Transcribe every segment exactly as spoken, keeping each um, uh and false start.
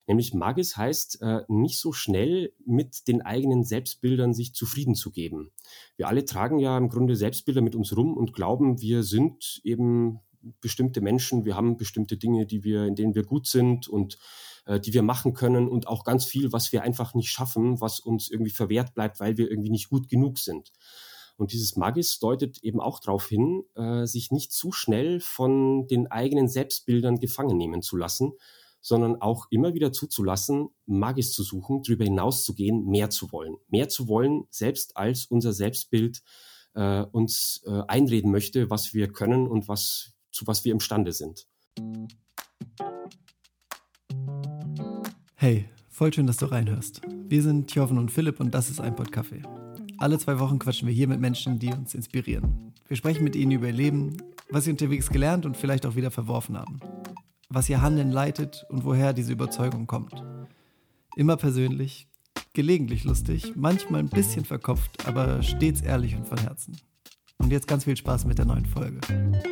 Nämlich Magis heißt, äh, nicht so schnell mit den eigenen Selbstbildern sich zufrieden zu geben. Wir alle tragen ja im Grunde Selbstbilder mit uns rum und glauben, wir sind eben bestimmte Menschen, wir haben bestimmte Dinge, die wir, in denen wir gut sind und äh, die wir machen können und auch ganz viel, was wir einfach nicht schaffen, was uns irgendwie verwehrt bleibt, weil wir irgendwie nicht gut genug sind. Und dieses Magis deutet eben auch darauf hin, äh, sich nicht zu schnell von den eigenen Selbstbildern gefangen nehmen zu lassen, sondern auch immer wieder zuzulassen, Magis zu suchen, darüber hinaus zu gehen, mehr zu wollen. Mehr zu wollen, selbst als unser Selbstbild äh, uns äh, einreden möchte, was wir können und was, zu was wir imstande sind. Hey, voll schön, dass du reinhörst. Wir sind Jochen und Philipp und das ist ein Pod Kaffee. Alle zwei Wochen quatschen wir hier mit Menschen, die uns inspirieren. Wir sprechen mit ihnen über ihr Leben, was sie unterwegs gelernt und vielleicht auch wieder verworfen haben. Was ihr Handeln leitet und woher diese Überzeugung kommt. Immer persönlich, gelegentlich lustig, manchmal ein bisschen verkopft, aber stets ehrlich und von Herzen. Und jetzt ganz viel Spaß mit der neuen Folge.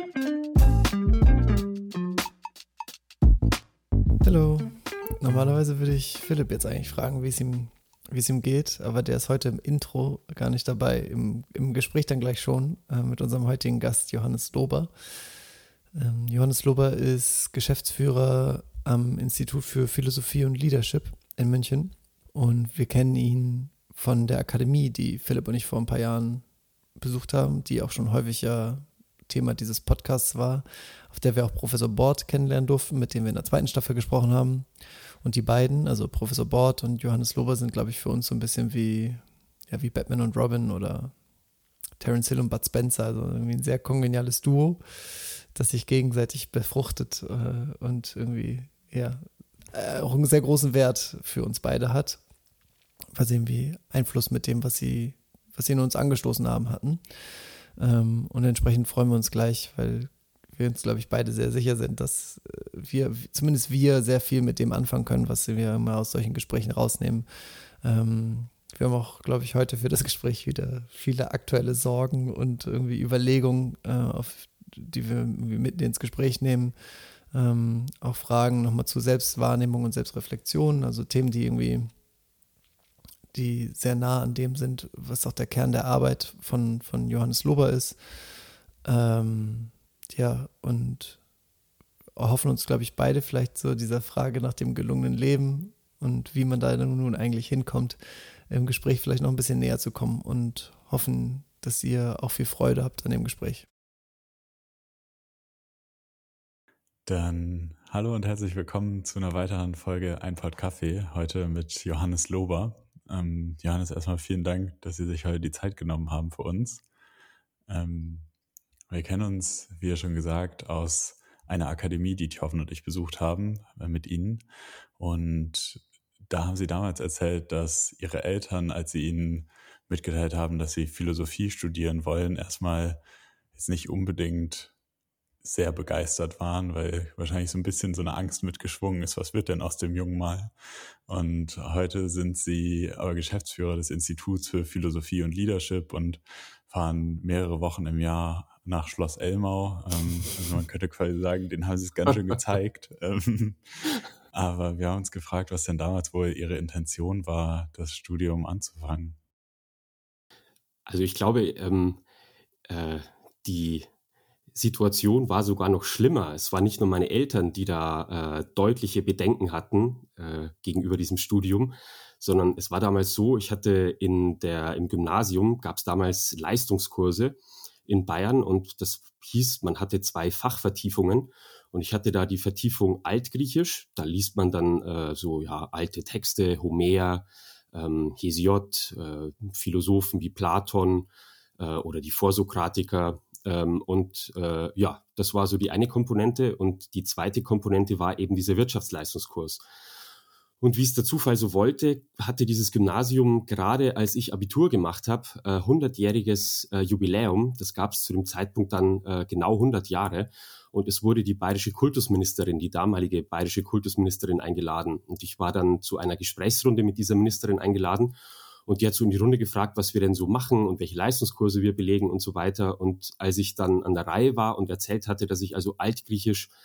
Hallo. Normalerweise würde ich Philipp jetzt eigentlich fragen, wie es ihm, wie es ihm geht, aber der ist heute im Intro gar nicht dabei. Im, im Gespräch dann gleich schon äh, mit unserem heutigen Gast Johannes Lober. Ähm, Johannes Lober ist Geschäftsführer am Institut für Philosophie und Leadership in München und wir kennen ihn von der Akademie, die Philipp und ich vor ein paar Jahren besucht haben, die auch schon häufig ja Thema dieses Podcasts war, auf der wir auch Professor Bort kennenlernen durften, mit dem wir in der zweiten Staffel gesprochen haben. Und die beiden, also Professor Bort und Johannes Lober, sind, glaube ich, für uns so ein bisschen wie, ja, wie Batman und Robin oder Terence Hill und Bud Spencer, also irgendwie ein sehr kongeniales Duo, das sich gegenseitig befruchtet äh, und irgendwie ja äh, auch einen sehr großen Wert für uns beide hat, weil sie irgendwie Einfluss mit dem, was sie, was sie in uns angestoßen haben, hatten. Ähm, und entsprechend freuen wir uns gleich, weil wir uns, glaube ich, beide sehr sicher sind, dass wir, zumindest wir, sehr viel mit dem anfangen können, was wir immer aus solchen Gesprächen rausnehmen. Ähm, wir haben auch, glaube ich, heute für das Gespräch wieder viele aktuelle Sorgen und irgendwie Überlegungen, äh, auf die wir mit ins Gespräch nehmen. Ähm, auch Fragen nochmal zu Selbstwahrnehmung und Selbstreflexion, also Themen, die irgendwie, die sehr nah an dem sind, was auch der Kern der Arbeit von, von Johannes Lober ist. Ähm, ja, und hoffen uns, glaube ich, beide vielleicht so dieser Frage nach dem gelungenen Leben und wie man da nun eigentlich hinkommt, im Gespräch vielleicht noch ein bisschen näher zu kommen und hoffen, dass ihr auch viel Freude habt an dem Gespräch. Dann hallo und herzlich willkommen zu einer weiteren Folge Ein Pod Kaffee, heute mit Johannes Lober. Ähm, Johannes, erstmal vielen Dank, dass Sie sich heute die Zeit genommen haben für uns. Ähm, wir kennen uns, wie ja schon gesagt, aus einer Akademie, die Jochen und ich besucht haben, äh, mit Ihnen. Und da haben Sie damals erzählt, dass Ihre Eltern, als Sie Ihnen mitgeteilt haben, dass Sie Philosophie studieren wollen, erstmal jetzt nicht unbedingt sehr begeistert waren, weil wahrscheinlich so ein bisschen so eine Angst mitgeschwungen ist, was wird denn aus dem Jungen mal? Und heute sind Sie aber Geschäftsführer des Instituts für Philosophie und Leadership und fahren mehrere Wochen im Jahr nach Schloss Elmau. Ähm, also man könnte quasi sagen, den haben Sie es ganz schön gezeigt. ähm, aber wir haben uns gefragt, was denn damals wohl Ihre Intention war, das Studium anzufangen. Also ich glaube, ähm, äh, die Situation war sogar noch schlimmer. Es waren nicht nur meine Eltern, die da äh, deutliche Bedenken hatten äh, gegenüber diesem Studium, sondern es war damals so, ich hatte in der, im Gymnasium, gab es damals Leistungskurse in Bayern und das hieß, man hatte zwei Fachvertiefungen und ich hatte da die Vertiefung Altgriechisch, da liest man dann äh, so ja alte Texte, Homer, ähm, Hesiod, äh, Philosophen wie Platon äh, oder die Vorsokratiker. Ähm, und äh, ja, das war so die eine Komponente und die zweite Komponente war eben dieser Wirtschaftsleistungskurs. Und wie es der Zufall so wollte, hatte dieses Gymnasium gerade, als ich Abitur gemacht habe, äh, hundertjähriges äh, Jubiläum. Das gab es zu dem Zeitpunkt dann äh, genau hundert Jahre. Und es wurde die bayerische Kultusministerin, die damalige bayerische Kultusministerin eingeladen. Und ich war dann zu einer Gesprächsrunde mit dieser Ministerin eingeladen. Und die hat so in die Runde gefragt, was wir denn so machen und welche Leistungskurse wir belegen und so weiter. Und als ich dann an der Reihe war und erzählt hatte, dass ich also Altgriechisch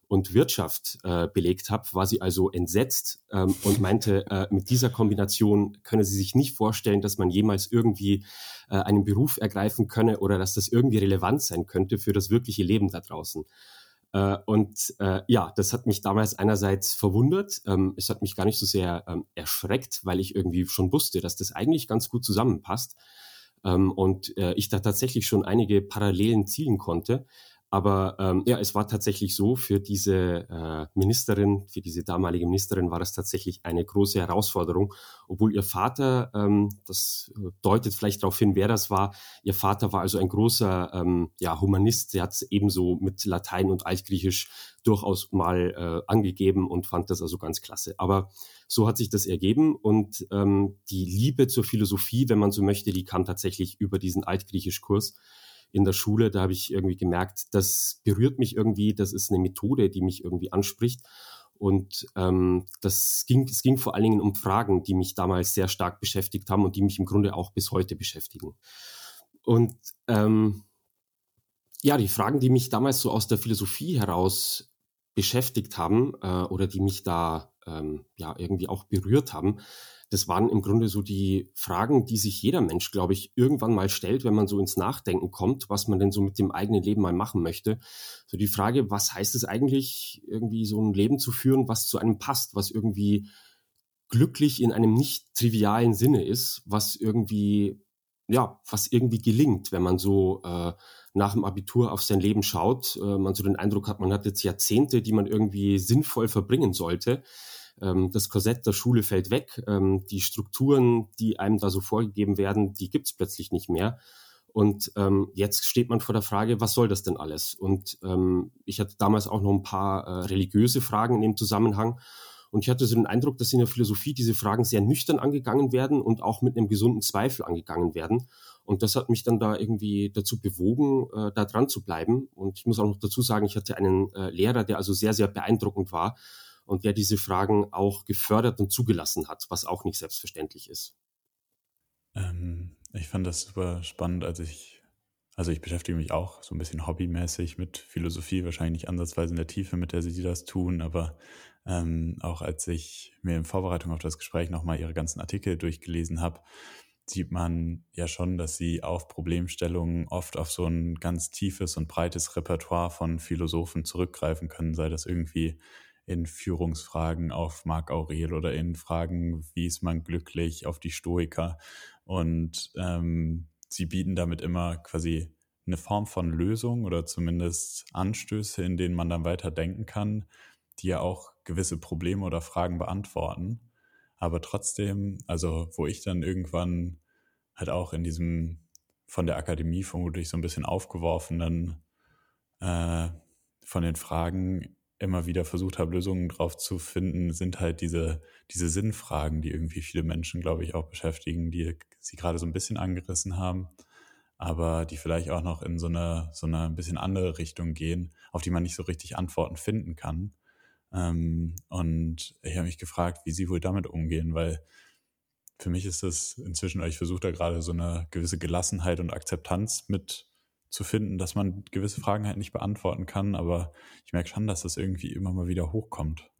und Wirtschaft äh, belegt habe, war sie also entsetzt ähm, und meinte, äh, mit dieser Kombination könne sie sich nicht vorstellen, dass man jemals irgendwie äh, einen Beruf ergreifen könne oder dass das irgendwie relevant sein könnte für das wirkliche Leben da draußen. Äh, und äh, ja, das hat mich damals einerseits verwundert. Ähm, es hat mich gar nicht so sehr ähm, erschreckt, weil ich irgendwie schon wusste, dass das eigentlich ganz gut zusammenpasst. Ähm, und äh, ich da tatsächlich schon einige Parallelen zielen konnte. Aber ähm, ja, es war tatsächlich so, für diese äh, Ministerin, für diese damalige Ministerin war das tatsächlich eine große Herausforderung, obwohl ihr Vater, ähm, das deutet vielleicht darauf hin, wer das war, ihr Vater war also ein großer ähm, ja, Humanist, der hat es ebenso mit Latein und Altgriechisch durchaus mal äh, angegeben und fand das also ganz klasse. Aber so hat sich das ergeben und ähm, die Liebe zur Philosophie, wenn man so möchte, die kam tatsächlich über diesen Altgriechischkurs in der Schule. Da habe ich irgendwie gemerkt, das berührt mich irgendwie, das ist eine Methode, die mich irgendwie anspricht. Und ähm, das ging, es ging vor allen Dingen um Fragen, die mich damals sehr stark beschäftigt haben und die mich im Grunde auch bis heute beschäftigen. Und ähm, ja, die Fragen, die mich damals so aus der Philosophie heraus beschäftigt haben äh, oder die mich da ähm, ja irgendwie auch berührt haben, das waren im Grunde so die Fragen, die sich jeder Mensch, glaube ich, irgendwann mal stellt, wenn man so ins Nachdenken kommt, was man denn so mit dem eigenen Leben mal machen möchte. So die Frage, was heißt es eigentlich, irgendwie so ein Leben zu führen, was zu einem passt, was irgendwie glücklich in einem nicht trivialen Sinne ist, was irgendwie, ja, was irgendwie gelingt, wenn man so äh, nach dem Abitur auf sein Leben schaut, äh, man so den Eindruck hat, man hat jetzt Jahrzehnte, die man irgendwie sinnvoll verbringen sollte. Ähm, das Korsett der Schule fällt weg, ähm, die Strukturen, die einem da so vorgegeben werden, die gibt's plötzlich nicht mehr. Und ähm, jetzt steht man vor der Frage, was soll das denn alles? Und ähm, ich hatte damals auch noch ein paar äh, religiöse Fragen in dem Zusammenhang. Und ich hatte so den Eindruck, dass in der Philosophie diese Fragen sehr nüchtern angegangen werden und auch mit einem gesunden Zweifel angegangen werden. Und das hat mich dann da irgendwie dazu bewogen, äh, da dran zu bleiben. Und ich muss auch noch dazu sagen, ich hatte einen äh, Lehrer, der also sehr, sehr beeindruckend war und der diese Fragen auch gefördert und zugelassen hat, was auch nicht selbstverständlich ist. Ähm, ich fand das super spannend, als ich, also ich beschäftige mich auch so ein bisschen hobbymäßig mit Philosophie, wahrscheinlich nicht ansatzweise in der Tiefe, mit der Sie das tun, aber ähm, auch als ich mir in Vorbereitung auf das Gespräch nochmal Ihre ganzen Artikel durchgelesen habe, sieht man ja schon, dass Sie auf Problemstellungen oft auf so ein ganz tiefes und breites Repertoire von Philosophen zurückgreifen können, sei das irgendwie in Führungsfragen auf Marc Aurel oder in Fragen, wie ist man glücklich, auf die Stoiker. Und ähm, sie bieten damit immer quasi eine Form von Lösung oder zumindest Anstöße, in denen man dann weiter denken kann, die ja auch gewisse Probleme oder Fragen beantworten. Aber trotzdem, also wo ich dann irgendwann halt auch in diesem von der Akademie vermutlich so ein bisschen aufgeworfenen äh, von den Fragen immer wieder versucht habe, Lösungen drauf zu finden, sind halt diese, diese Sinnfragen, die irgendwie viele Menschen, glaube ich, auch beschäftigen, die Sie gerade so ein bisschen angerissen haben, aber die vielleicht auch noch in so eine, so eine ein bisschen andere Richtung gehen, auf die man nicht so richtig Antworten finden kann. Ähm, und ich habe mich gefragt, wie Sie wohl damit umgehen, weil für mich ist das inzwischen, ich versuche da gerade so eine gewisse Gelassenheit und Akzeptanz mit zu finden, dass man gewisse Fragen halt nicht beantworten kann, aber ich merke schon, dass das irgendwie immer mal wieder hochkommt.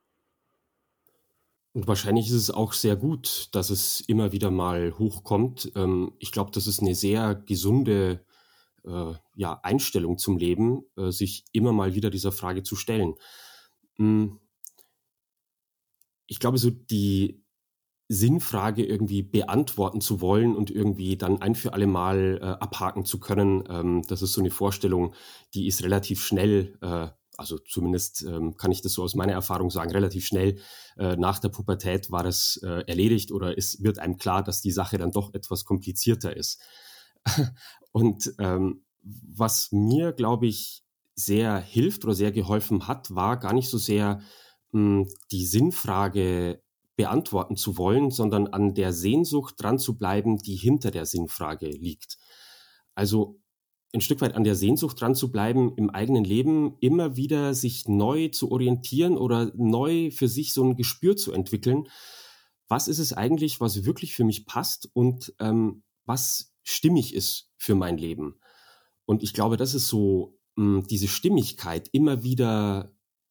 Und wahrscheinlich ist es auch sehr gut, dass es immer wieder mal hochkommt. Ähm, ich glaube, das ist eine sehr gesunde äh, ja, Einstellung zum Leben, äh, sich immer mal wieder dieser Frage zu stellen. Hm, Ich glaube, so die Sinnfrage irgendwie beantworten zu wollen und irgendwie dann ein für alle Mal äh, abhaken zu können, ähm, das ist so eine Vorstellung, die ist relativ schnell, äh, also zumindest ähm, kann ich das so aus meiner Erfahrung sagen, relativ schnell äh, nach der Pubertät war das äh, erledigt oder es wird einem klar, dass die Sache dann doch etwas komplizierter ist. Und ähm, was mir, glaube ich, sehr hilft oder sehr geholfen hat, war gar nicht so sehr mh, die Sinnfrage beantworten zu wollen, sondern an der Sehnsucht dran zu bleiben, die hinter der Sinnfrage liegt. Also ein Stück weit an der Sehnsucht dran zu bleiben, im eigenen Leben immer wieder sich neu zu orientieren oder neu für sich so ein Gespür zu entwickeln. Was ist es eigentlich, was wirklich für mich passt und ähm, was stimmig ist für mein Leben? Und ich glaube, das ist so mh, diese Stimmigkeit immer wieder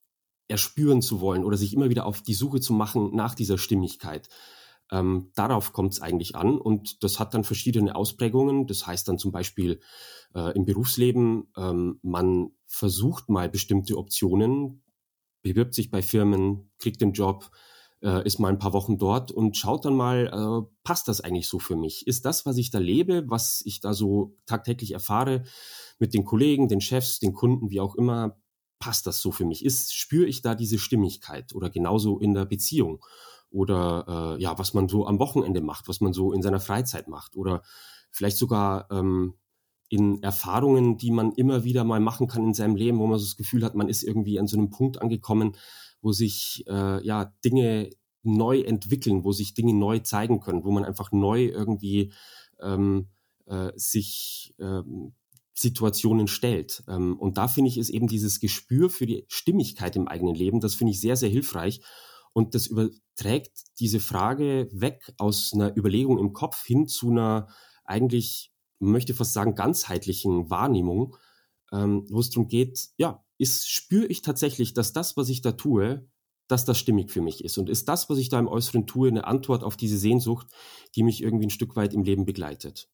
erspüren zu wollen oder sich immer wieder auf die Suche zu machen nach dieser Stimmigkeit. Ähm, darauf kommt es eigentlich an und das hat dann verschiedene Ausprägungen. Das heißt dann zum Beispiel äh, im Berufsleben, ähm, man versucht mal bestimmte Optionen, bewirbt sich bei Firmen, kriegt den Job, äh, ist mal ein paar Wochen dort und schaut dann mal, äh, passt das eigentlich so für mich? Ist das, was ich da lebe, was ich da so tagtäglich erfahre mit den Kollegen, den Chefs, den Kunden, wie auch immer, passt das so für mich? Ist, spüre ich da diese Stimmigkeit oder genauso in der Beziehung? Oder äh, ja, was man so am Wochenende macht, was man so in seiner Freizeit macht oder vielleicht sogar ähm, in Erfahrungen, die man immer wieder mal machen kann in seinem Leben, wo man so das Gefühl hat, man ist irgendwie an so einem Punkt angekommen, wo sich äh, ja Dinge neu entwickeln, wo sich Dinge neu zeigen können, wo man einfach neu irgendwie ähm, äh, sich ähm, Situationen stellt. Ähm, und da finde ich, ist eben dieses Gespür für die Stimmigkeit im eigenen Leben, das finde ich sehr, sehr hilfreich. Und das überträgt diese Frage weg aus einer Überlegung im Kopf hin zu einer eigentlich, man möchte fast sagen, ganzheitlichen Wahrnehmung, ähm, wo es darum geht, ja, ist, spüre ich tatsächlich, dass das, was ich da tue, dass das stimmig für mich ist? Und ist das, was ich da im Äußeren tue, eine Antwort auf diese Sehnsucht, die mich irgendwie ein Stück weit im Leben begleitet?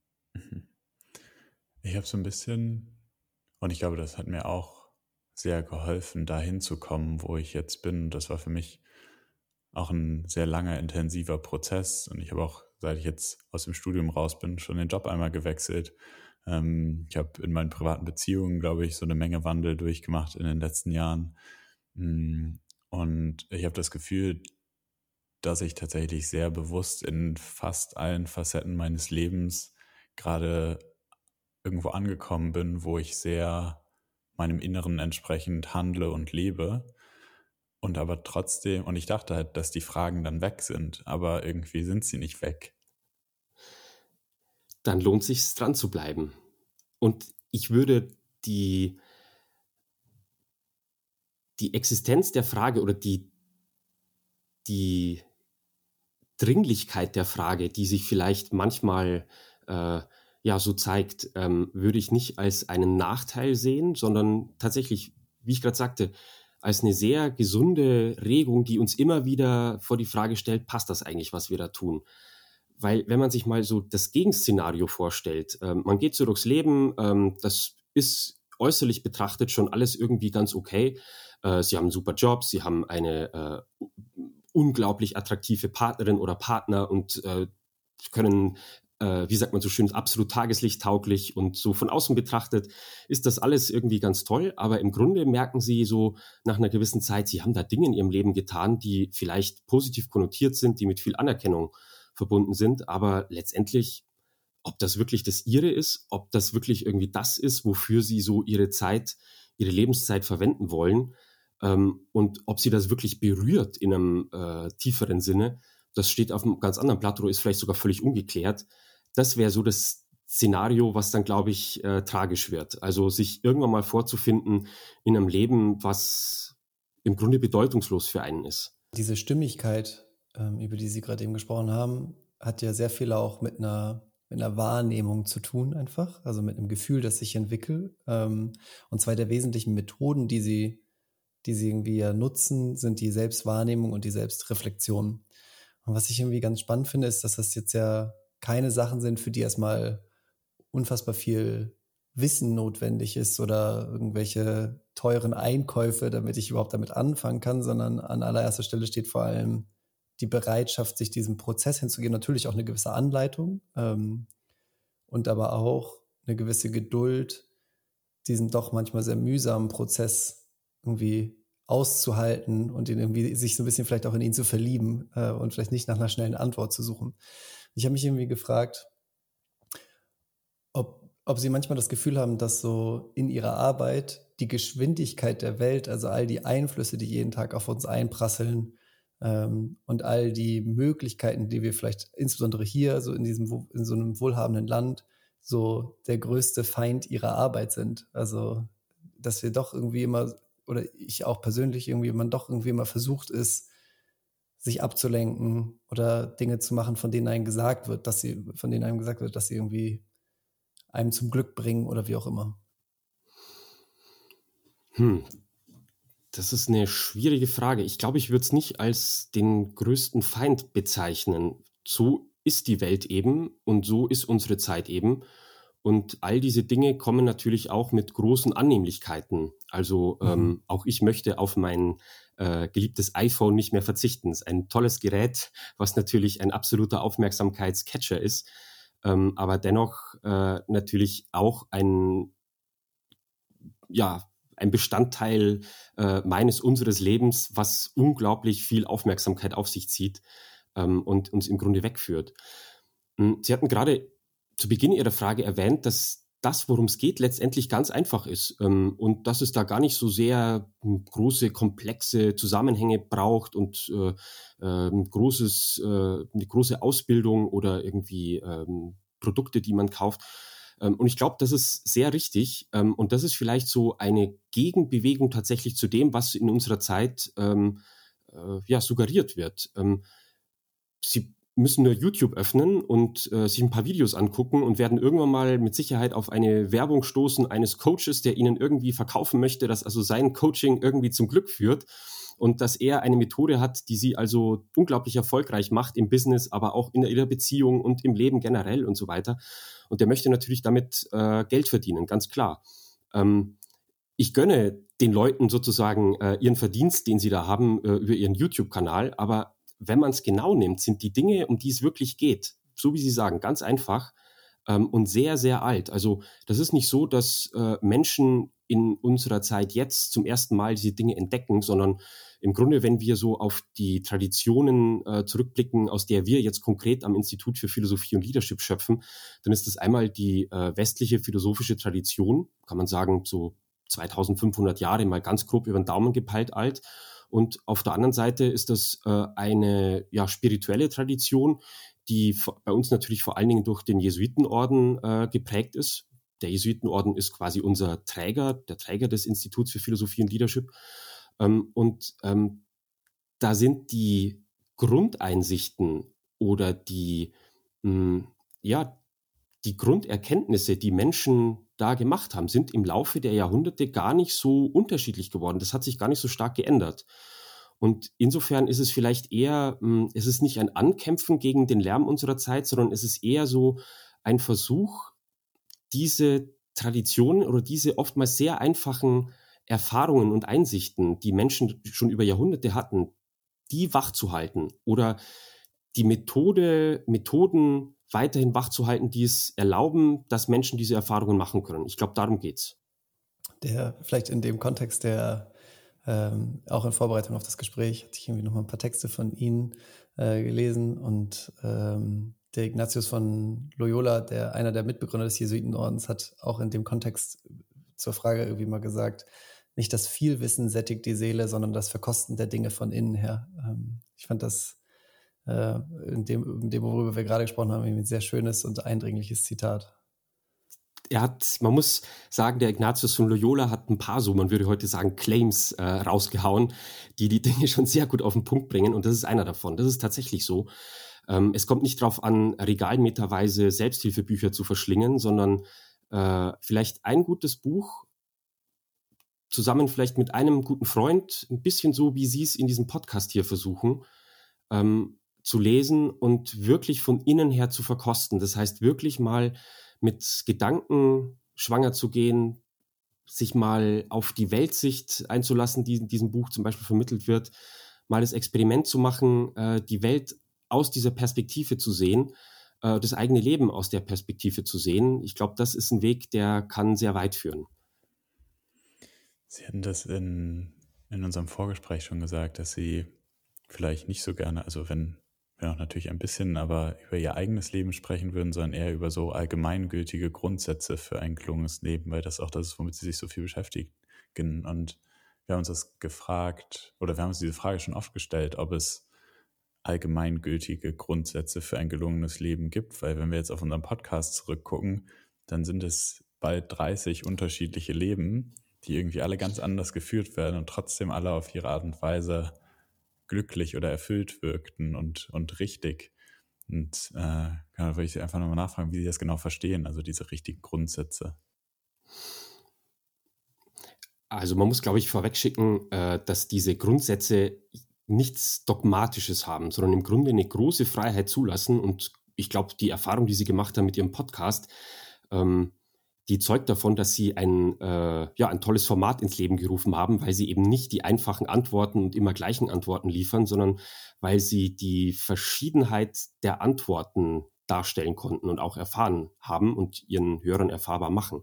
Ich habe so ein bisschen, und ich glaube, das hat mir auch sehr geholfen, dahin zu kommen, wo ich jetzt bin. Das war für mich auch ein sehr langer, intensiver Prozess. Und ich habe auch, seit ich jetzt aus dem Studium raus bin, schon den Job einmal gewechselt. Ähm, ich habe in meinen privaten Beziehungen, glaube ich, so eine Menge Wandel durchgemacht in den letzten Jahren. Und ich habe das Gefühl, dass ich tatsächlich sehr bewusst in fast allen Facetten meines Lebens gerade irgendwo angekommen bin, wo ich sehr meinem Inneren entsprechend handle und lebe. Und aber trotzdem, und ich dachte halt, dass die Fragen dann weg sind, aber irgendwie sind sie nicht weg. Dann lohnt es sich, dran zu bleiben. Und ich würde die, die Existenz der Frage oder die, die Dringlichkeit der Frage, die sich vielleicht manchmal äh, ja so zeigt, ähm, würde ich nicht als einen Nachteil sehen, sondern tatsächlich, wie ich gerade sagte, als eine sehr gesunde Regung, die uns immer wieder vor die Frage stellt, passt das eigentlich, was wir da tun? Weil wenn man sich mal so das Gegenszenario vorstellt, ähm, man geht so durchs Leben, ähm, das ist äußerlich betrachtet schon alles irgendwie ganz okay. Äh, sie haben einen super Job, sie haben eine äh, unglaublich attraktive Partnerin oder Partner und äh, können, äh, wie sagt man so schön, absolut tageslichttauglich und so von außen betrachtet ist das alles irgendwie ganz toll, aber im Grunde merken sie so nach einer gewissen Zeit, sie haben da Dinge in ihrem Leben getan, die vielleicht positiv konnotiert sind, die mit viel Anerkennung verbunden sind, aber letztendlich, ob das wirklich das ihre ist, ob das wirklich irgendwie das ist, wofür sie so ihre Zeit, ihre Lebenszeit verwenden wollen, ähm, und ob sie das wirklich berührt in einem äh, tieferen Sinne, das steht auf einem ganz anderen Blatt oder ist vielleicht sogar völlig ungeklärt. Das wäre so das Szenario, was dann, glaube ich, äh, tragisch wird. Also sich irgendwann mal vorzufinden in einem Leben, was im Grunde bedeutungslos für einen ist. Diese Stimmigkeit, ähm, über die Sie gerade eben gesprochen haben, hat ja sehr viel auch mit einer, mit einer Wahrnehmung zu tun einfach, also mit einem Gefühl, das sich entwickelt. Ähm, und zwei der wesentlichen Methoden, die Sie, die Sie irgendwie ja nutzen, sind die Selbstwahrnehmung und die Selbstreflexion. Und was ich irgendwie ganz spannend finde, ist, dass das jetzt ja keine Sachen sind, für die erstmal unfassbar viel Wissen notwendig ist oder irgendwelche teuren Einkäufe, damit ich überhaupt damit anfangen kann, sondern an allererster Stelle steht vor allem die Bereitschaft, sich diesem Prozess hinzugeben. Natürlich auch eine gewisse Anleitung ähm, und aber auch eine gewisse Geduld, diesen doch manchmal sehr mühsamen Prozess irgendwie auszuhalten und ihn irgendwie sich so ein bisschen vielleicht auch in ihn zu verlieben äh, und vielleicht nicht nach einer schnellen Antwort zu suchen. Ich habe mich irgendwie gefragt, ob, ob Sie manchmal das Gefühl haben, dass so in Ihrer Arbeit die Geschwindigkeit der Welt, also all die Einflüsse, die jeden Tag auf uns einprasseln ähm, und all die Möglichkeiten, die wir vielleicht insbesondere hier, so in diesem in so einem wohlhabenden Land, so der größte Feind Ihrer Arbeit sind. Also, dass wir doch irgendwie immer, oder ich auch persönlich irgendwie, man doch irgendwie immer versucht ist, sich abzulenken oder Dinge zu machen, von denen einem gesagt wird, dass sie, von denen einem gesagt wird, dass sie irgendwie einem zum Glück bringen oder wie auch immer. Hm. Das ist eine schwierige Frage. Ich glaube, ich würde es nicht als den größten Feind bezeichnen. So ist die Welt eben und so ist unsere Zeit eben. Und all diese Dinge kommen natürlich auch mit großen Annehmlichkeiten. Also Mhm. ähm, auch ich möchte auf mein äh, geliebtes iPhone nicht mehr verzichten. Es ist ein tolles Gerät, was natürlich ein absoluter Aufmerksamkeitscatcher ist, ähm, aber dennoch äh, natürlich auch ein, ja, ein Bestandteil äh, meines, unseres Lebens, was unglaublich viel Aufmerksamkeit auf sich zieht ähm, und uns im Grunde wegführt. Hm, Sie hatten gerade zu Beginn Ihrer Frage erwähnt, dass das, worum es geht, letztendlich ganz einfach ist ähm, und dass es da gar nicht so sehr hm, große, komplexe Zusammenhänge braucht und äh, äh, ein großes, äh, eine große Ausbildung oder irgendwie ähm, Produkte, die man kauft. Ähm, und ich glaube, das ist sehr richtig. Ähm, und das ist vielleicht so eine Gegenbewegung tatsächlich zu dem, was in unserer Zeit ähm, äh, ja, suggeriert wird. Ähm, Sie müssen nur YouTube öffnen und äh, sich ein paar Videos angucken und werden irgendwann mal mit Sicherheit auf eine Werbung stoßen eines Coaches, der ihnen irgendwie verkaufen möchte, dass also sein Coaching irgendwie zum Glück führt und dass er eine Methode hat, die sie also unglaublich erfolgreich macht im Business, aber auch in ihrer Beziehung und im Leben generell und so weiter. Und der möchte natürlich damit äh, Geld verdienen, ganz klar. Ähm, ich gönne den Leuten sozusagen äh, ihren Verdienst, den sie da haben, äh, über ihren YouTube-Kanal, aber wenn man es genau nimmt, sind die Dinge, um die es wirklich geht, so wie Sie sagen, ganz einfach ähm, und sehr, sehr alt. Also das ist nicht so, dass äh, Menschen in unserer Zeit jetzt zum ersten Mal diese Dinge entdecken, sondern im Grunde, wenn wir so auf die Traditionen äh, zurückblicken, aus der wir jetzt konkret am Institut für Philosophie und Leadership schöpfen, dann ist das einmal die äh, westliche philosophische Tradition, kann man sagen, so zweitausendfünfhundert Jahre mal ganz grob über den Daumen gepeilt alt. Und auf der anderen Seite ist das äh, eine ja, spirituelle Tradition, die bei uns natürlich vor allen Dingen durch den Jesuitenorden äh, geprägt ist. Der Jesuitenorden ist quasi unser Träger, der Träger des Instituts für Philosophie und Leadership. Ähm, und ähm, da sind die Grundeinsichten oder die, mh, ja, die Grunderkenntnisse, die Menschen da gemacht haben, sind im Laufe der Jahrhunderte gar nicht so unterschiedlich geworden. Das hat sich gar nicht so stark geändert. Und insofern ist es vielleicht eher, mh, es ist nicht ein Ankämpfen gegen den Lärm unserer Zeit, sondern es ist eher so ein Versuch, diese Traditionen oder diese oftmals sehr einfachen Erfahrungen und Einsichten, die Menschen schon über Jahrhunderte hatten, die wachzuhalten oder die Methode, Methoden weiterhin wachzuhalten, die es erlauben, dass Menschen diese Erfahrungen machen können. Ich glaube, darum geht's. Der vielleicht in dem Kontext, der ähm, auch in Vorbereitung auf das Gespräch, hatte ich irgendwie noch mal ein paar Texte von Ihnen äh, gelesen und ähm, der Ignatius von Loyola, der einer der Mitbegründer des Jesuitenordens, hat auch in dem Kontext zur Frage irgendwie mal gesagt, nicht das Vielwissen sättigt die Seele, sondern das Verkosten der Dinge von innen her. Ähm, ich fand das äh, in, dem, in dem, worüber wir gerade gesprochen haben, ein sehr schönes und eindringliches Zitat. Er hat, man muss sagen, der Ignatius von Loyola hat ein paar so, man würde heute sagen, Claims äh, rausgehauen, die die Dinge schon sehr gut auf den Punkt bringen. Und das ist einer davon. Das ist tatsächlich so. Ähm, es kommt nicht darauf an, regalmeterweise Selbsthilfebücher zu verschlingen, sondern äh, vielleicht ein gutes Buch zusammen vielleicht mit einem guten Freund, ein bisschen so, wie Sie es in diesem Podcast hier versuchen, ähm, zu lesen und wirklich von innen her zu verkosten. Das heißt, wirklich mal mit Gedanken schwanger zu gehen, sich mal auf die Weltsicht einzulassen, die in diesem Buch zum Beispiel vermittelt wird, mal das Experiment zu machen, äh, die Welt aus dieser Perspektive zu sehen, äh, das eigene Leben aus der Perspektive zu sehen. Ich glaube, das ist ein Weg, der kann sehr weit führen. Sie hatten das in, in unserem Vorgespräch schon gesagt, dass Sie vielleicht nicht so gerne, also wenn wir auch natürlich ein bisschen, aber über Ihr eigenes Leben sprechen würden, sondern eher über so allgemeingültige Grundsätze für ein gelungenes Leben, weil das auch das ist, womit Sie sich so viel beschäftigen. Und wir haben uns das gefragt, oder wir haben uns diese Frage schon oft gestellt, ob es allgemeingültige Grundsätze für ein gelungenes Leben gibt, weil wenn wir jetzt auf unseren Podcast zurückgucken, dann sind es bald dreißig unterschiedliche Leben, die irgendwie alle ganz anders geführt werden und trotzdem alle auf ihre Art und Weise glücklich oder erfüllt wirkten und, und richtig. Und äh, da würde ich Sie einfach nochmal nachfragen, wie Sie das genau verstehen, also diese richtigen Grundsätze. Also man muss, glaube ich, vorwegschicken, äh, dass diese Grundsätze nichts Dogmatisches haben, sondern im Grunde eine große Freiheit zulassen. Und ich glaube, die Erfahrung, die Sie gemacht haben mit Ihrem Podcast, ähm, die zeugt davon, dass Sie ein, äh, ja, ein tolles Format ins Leben gerufen haben, weil Sie eben nicht die einfachen Antworten und immer gleichen Antworten liefern, sondern weil Sie die Verschiedenheit der Antworten darstellen konnten und auch erfahren haben und Ihren Hörern erfahrbar machen.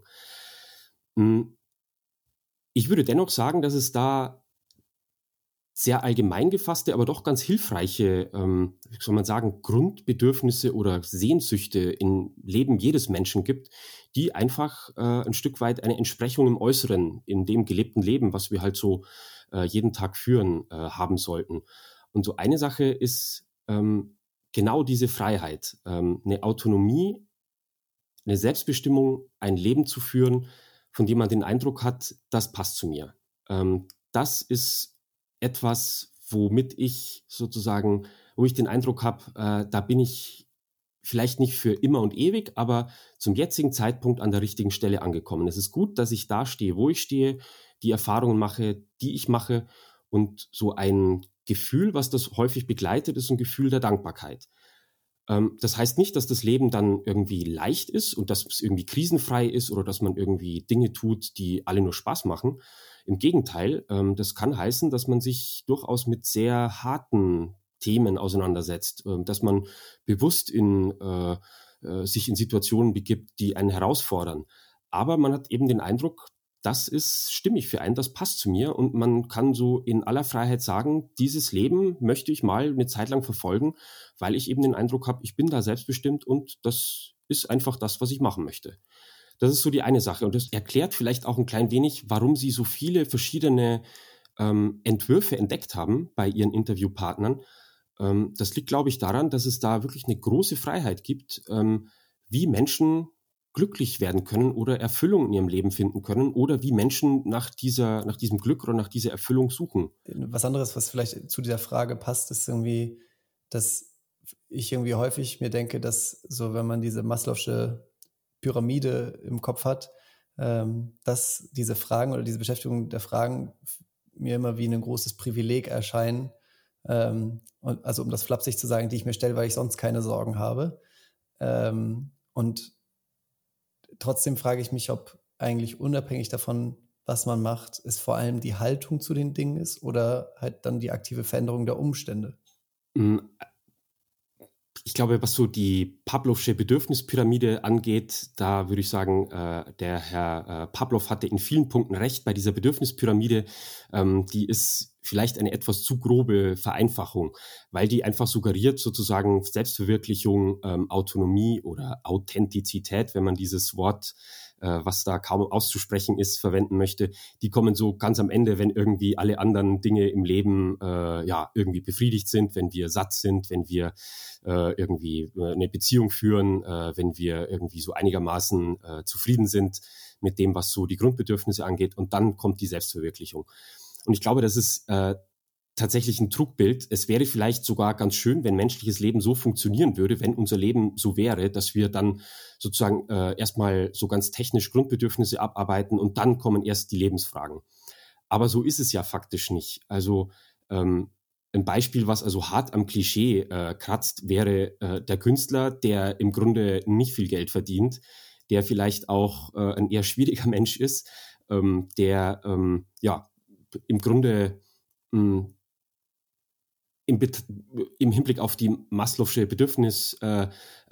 Ich würde dennoch sagen, dass es da sehr allgemein gefasste, aber doch ganz hilfreiche, ähm, wie soll man sagen, Grundbedürfnisse oder Sehnsüchte im Leben jedes Menschen gibt, die einfach äh, ein Stück weit eine Entsprechung im Äußeren, in dem gelebten Leben, was wir halt so äh, jeden Tag führen, äh, haben sollten. Und so eine Sache ist ähm, genau diese Freiheit, ähm, eine Autonomie, eine Selbstbestimmung, ein Leben zu führen, von dem man den Eindruck hat, das passt zu mir. Ähm, das ist etwas, womit ich sozusagen, wo ich den Eindruck habe, äh, da bin ich vielleicht nicht für immer und ewig, aber zum jetzigen Zeitpunkt an der richtigen Stelle angekommen. Es ist gut, dass ich da stehe, wo ich stehe, die Erfahrungen mache, die ich mache, und so ein Gefühl, was das häufig begleitet, ist ein Gefühl der Dankbarkeit. Ähm, das heißt nicht, dass das Leben dann irgendwie leicht ist und dass es irgendwie krisenfrei ist oder dass man irgendwie Dinge tut, die alle nur Spaß machen. Im Gegenteil, ähm, das kann heißen, dass man sich durchaus mit sehr harten Themen auseinandersetzt, äh, dass man bewusst in, äh, äh, sich in Situationen begibt, die einen herausfordern. Aber man hat eben den Eindruck, das ist stimmig für einen, das passt zu mir, und man kann so in aller Freiheit sagen, dieses Leben möchte ich mal eine Zeit lang verfolgen, weil ich eben den Eindruck habe, ich bin da selbstbestimmt und das ist einfach das, was ich machen möchte. Das ist so die eine Sache, und das erklärt vielleicht auch ein klein wenig, warum Sie so viele verschiedene ähm, Entwürfe entdeckt haben bei Ihren Interviewpartnern. Ähm, das liegt, glaube ich, daran, dass es da wirklich eine große Freiheit gibt, ähm, wie Menschen glücklich werden können oder Erfüllung in ihrem Leben finden können oder wie Menschen nach dieser, nach diesem Glück oder nach dieser Erfüllung suchen. Was anderes, was vielleicht zu dieser Frage passt, ist irgendwie, dass ich irgendwie häufig mir denke, dass so, wenn man diese Maslow'sche Pyramide im Kopf hat, ähm, dass diese Fragen oder diese Beschäftigung der Fragen mir immer wie ein großes Privileg erscheinen. Ähm, und, also um das flapsig zu sagen, die ich mir stelle, weil ich sonst keine Sorgen habe. Ähm, und trotzdem frage ich mich, ob eigentlich unabhängig davon, was man macht, es vor allem die Haltung zu den Dingen ist oder halt dann die aktive Veränderung der Umstände. Ich glaube, was so die Pavlovsche Bedürfnispyramide angeht, da würde ich sagen, äh, der Herr äh, Pavlov hatte in vielen Punkten recht bei dieser Bedürfnispyramide. Ähm, die ist vielleicht eine etwas zu grobe Vereinfachung, weil die einfach suggeriert sozusagen Selbstverwirklichung, ähm, Autonomie oder Authentizität, wenn man dieses Wort, äh, was da kaum auszusprechen ist, verwenden möchte. Die kommen so ganz am Ende, wenn irgendwie alle anderen Dinge im Leben äh, ja irgendwie befriedigt sind, wenn wir satt sind, wenn wir äh, irgendwie eine Beziehung führen, äh, wenn wir irgendwie so einigermaßen äh, zufrieden sind mit dem, was so die Grundbedürfnisse angeht, und dann kommt die Selbstverwirklichung. Und ich glaube, das ist äh, tatsächlich ein Trugbild. Es wäre vielleicht sogar ganz schön, wenn menschliches Leben so funktionieren würde, wenn unser Leben so wäre, dass wir dann sozusagen äh, erstmal so ganz technisch Grundbedürfnisse abarbeiten und dann kommen erst die Lebensfragen. Aber so ist es ja faktisch nicht. Also ähm, ein Beispiel, was also hart am Klischee äh, kratzt, wäre äh, der Künstler, der im Grunde nicht viel Geld verdient, der vielleicht auch äh, ein eher schwieriger Mensch ist, ähm, der ähm, ja im Grunde mh, im, im Hinblick auf die Maslow'sche Bedürfnispyramide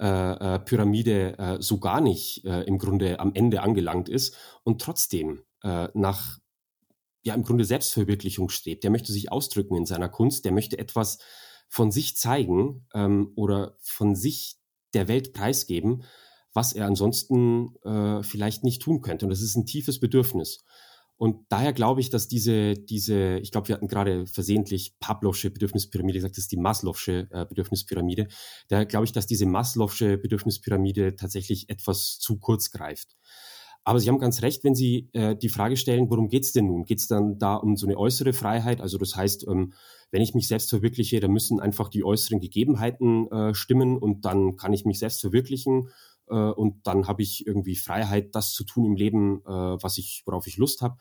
äh, äh, äh, so gar nicht äh, im Grunde am Ende angelangt ist und trotzdem äh, nach ja im Grunde Selbstverwirklichung strebt. Der möchte sich ausdrücken in seiner Kunst, der möchte etwas von sich zeigen ähm, oder von sich der Welt preisgeben, was er ansonsten äh, vielleicht nicht tun könnte. Und das ist ein tiefes Bedürfnis. Und daher glaube ich, dass diese, diese, ich glaube, wir hatten gerade versehentlich Pavlovsche Bedürfnispyramide gesagt, das ist die Maslow'sche äh, Bedürfnispyramide. Daher glaube ich, dass diese Maslow'sche Bedürfnispyramide tatsächlich etwas zu kurz greift. Aber Sie haben ganz recht, wenn Sie äh, die Frage stellen, worum geht's denn nun? Geht's dann da um so eine äußere Freiheit? Also das heißt, ähm, wenn ich mich selbst verwirkliche, dann müssen einfach die äußeren Gegebenheiten äh, stimmen und dann kann ich mich selbst verwirklichen äh, und dann habe ich irgendwie Freiheit, das zu tun im Leben, äh, was ich, worauf ich Lust habe.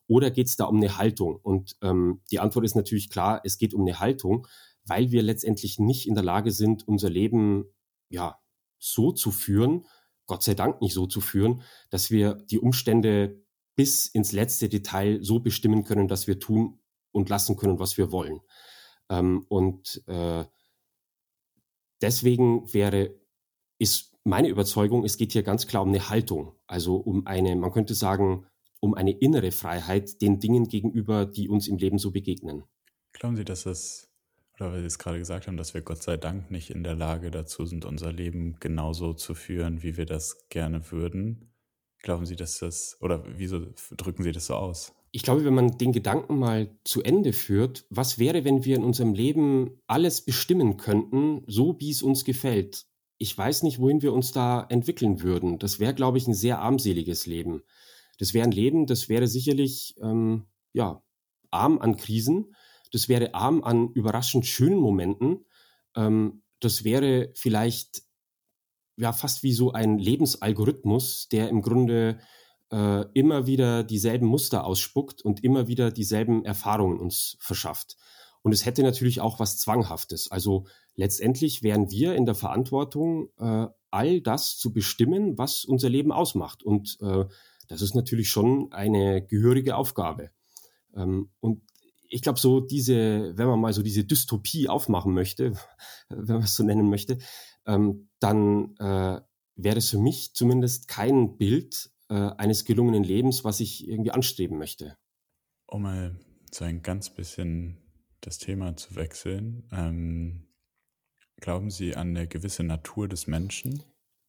Oder geht es da um eine Haltung? Und ähm, die Antwort ist natürlich klar, es geht um eine Haltung, weil wir letztendlich nicht in der Lage sind, unser Leben ja so zu führen, Gott sei Dank nicht so zu führen, dass wir die Umstände bis ins letzte Detail so bestimmen können, dass wir tun und lassen können, was wir wollen. Ähm, und äh, deswegen wäre, ist meine Überzeugung, es geht hier ganz klar um eine Haltung, also um eine, man könnte sagen, um eine innere Freiheit den Dingen gegenüber, die uns im Leben so begegnen. Glauben Sie, dass das, oder weil Sie es gerade gesagt haben, dass wir Gott sei Dank nicht in der Lage dazu sind, unser Leben genauso zu führen, wie wir das gerne würden? Glauben Sie, dass das, oder wieso drücken Sie das so aus? Ich glaube, wenn man den Gedanken mal zu Ende führt, was wäre, wenn wir in unserem Leben alles bestimmen könnten, so wie es uns gefällt? Ich weiß nicht, wohin wir uns da entwickeln würden. Das wäre, glaube ich, ein sehr armseliges Leben. Das wäre ein Leben, das wäre sicherlich ähm, ja, arm an Krisen, das wäre arm an überraschend schönen Momenten, ähm, das wäre vielleicht ja fast wie so ein Lebensalgorithmus, der im Grunde äh, immer wieder dieselben Muster ausspuckt und immer wieder dieselben Erfahrungen uns verschafft. Und es hätte natürlich auch was Zwanghaftes. Also letztendlich wären wir in der Verantwortung, äh, all das zu bestimmen, was unser Leben ausmacht. Und äh, das ist natürlich schon eine gehörige Aufgabe. Ähm, und ich glaube, so diese, wenn man mal so diese Dystopie aufmachen möchte, wenn man es so nennen möchte, ähm, dann äh, wäre es für mich zumindest kein Bild äh, eines gelungenen Lebens, was ich irgendwie anstreben möchte. Um mal so ein ganz bisschen das Thema zu wechseln, ähm, glauben Sie an eine gewisse Natur des Menschen?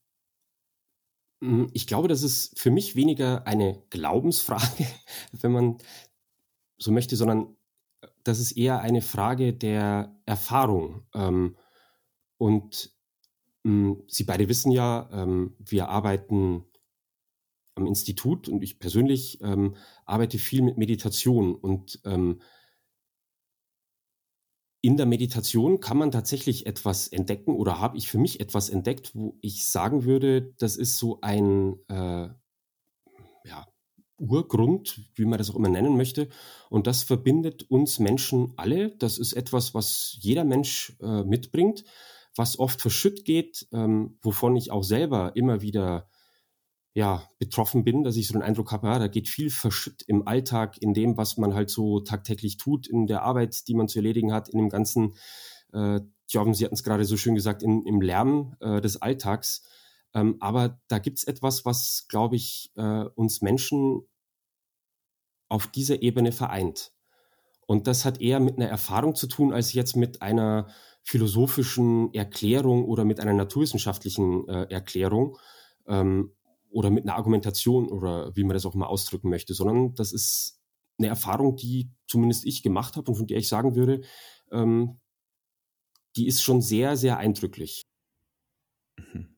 Ich glaube, das ist für mich weniger eine Glaubensfrage, wenn man so möchte, sondern das ist eher eine Frage der Erfahrung. Ähm, und mh, Sie beide wissen ja, ähm, wir arbeiten am Institut und ich persönlich ähm, arbeite viel mit Meditation. Und ähm, in der Meditation kann man tatsächlich etwas entdecken oder habe ich für mich etwas entdeckt, wo ich sagen würde, das ist so ein äh, ja, Urgrund, wie man das auch immer nennen möchte. Und das verbindet uns Menschen alle. Das ist etwas, was jeder Mensch äh, mitbringt, was oft verschütt geht, ähm, wovon ich auch selber immer wieder ja, betroffen bin, dass ich so den Eindruck habe, ja, da geht viel verschütt im Alltag, in dem, was man halt so tagtäglich tut, in der Arbeit, die man zu erledigen hat, in dem ganzen, äh, Jobben, Sie hatten es gerade so schön gesagt, in, im Lärm äh, des Alltags. Ähm, aber da gibt es etwas, was, glaube ich, äh, uns Menschen auf dieser Ebene vereint. Und das hat eher mit einer Erfahrung zu tun, als jetzt mit einer philosophischen Erklärung oder mit einer naturwissenschaftlichen äh, Erklärung ähm, oder mit einer Argumentation oder wie man das auch mal ausdrücken möchte, sondern das ist eine Erfahrung, die zumindest ich gemacht habe und von der ich sagen würde, ähm, die ist schon sehr, sehr eindrücklich. Mhm.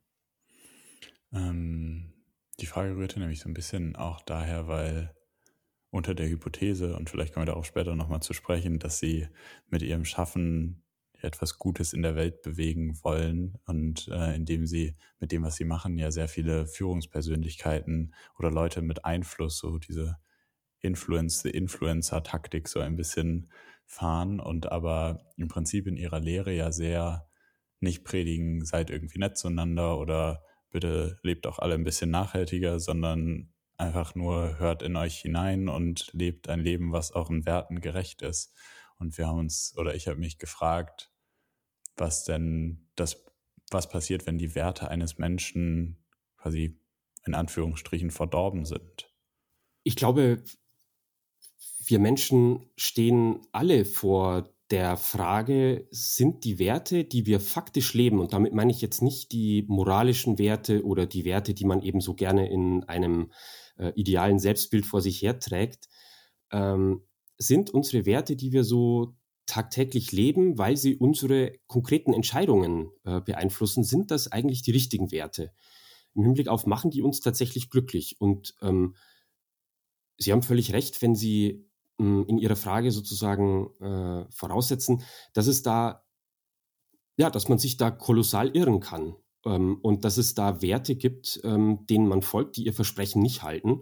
Ähm, die Frage rührte nämlich so ein bisschen auch daher, weil unter der Hypothese, und vielleicht kommen wir darauf später nochmal zu sprechen, dass Sie mit Ihrem Schaffen etwas Gutes in der Welt bewegen wollen und äh, indem Sie mit dem, was Sie machen, ja sehr viele Führungspersönlichkeiten oder Leute mit Einfluss, so diese Influence, the Influencer-Taktik so ein bisschen fahren und aber im Prinzip in Ihrer Lehre ja sehr nicht predigen, seid irgendwie nett zueinander oder bitte lebt auch alle ein bisschen nachhaltiger, sondern einfach nur hört in euch hinein und lebt ein Leben, was euren Werten gerecht ist. Und wir haben uns, oder ich habe mich gefragt, was denn das, was passiert, wenn die Werte eines Menschen quasi in Anführungsstrichen verdorben sind. Ich glaube, wir Menschen stehen alle vor der Frage, sind die Werte, die wir faktisch leben, und damit meine ich jetzt nicht die moralischen Werte oder die Werte, die man eben so gerne in einem äh, idealen Selbstbild vor sich herträgt, ähm, sind unsere Werte, die wir so tagtäglich leben, weil sie unsere konkreten Entscheidungen äh, beeinflussen, sind das eigentlich die richtigen Werte? Im Hinblick auf, machen die uns tatsächlich glücklich? Und ähm, Sie haben völlig recht, wenn Sie mh, in Ihrer Frage sozusagen äh, voraussetzen, dass es da, ja, dass man sich da kolossal irren kann ähm, und dass es da Werte gibt, ähm, denen man folgt, die ihr Versprechen nicht halten.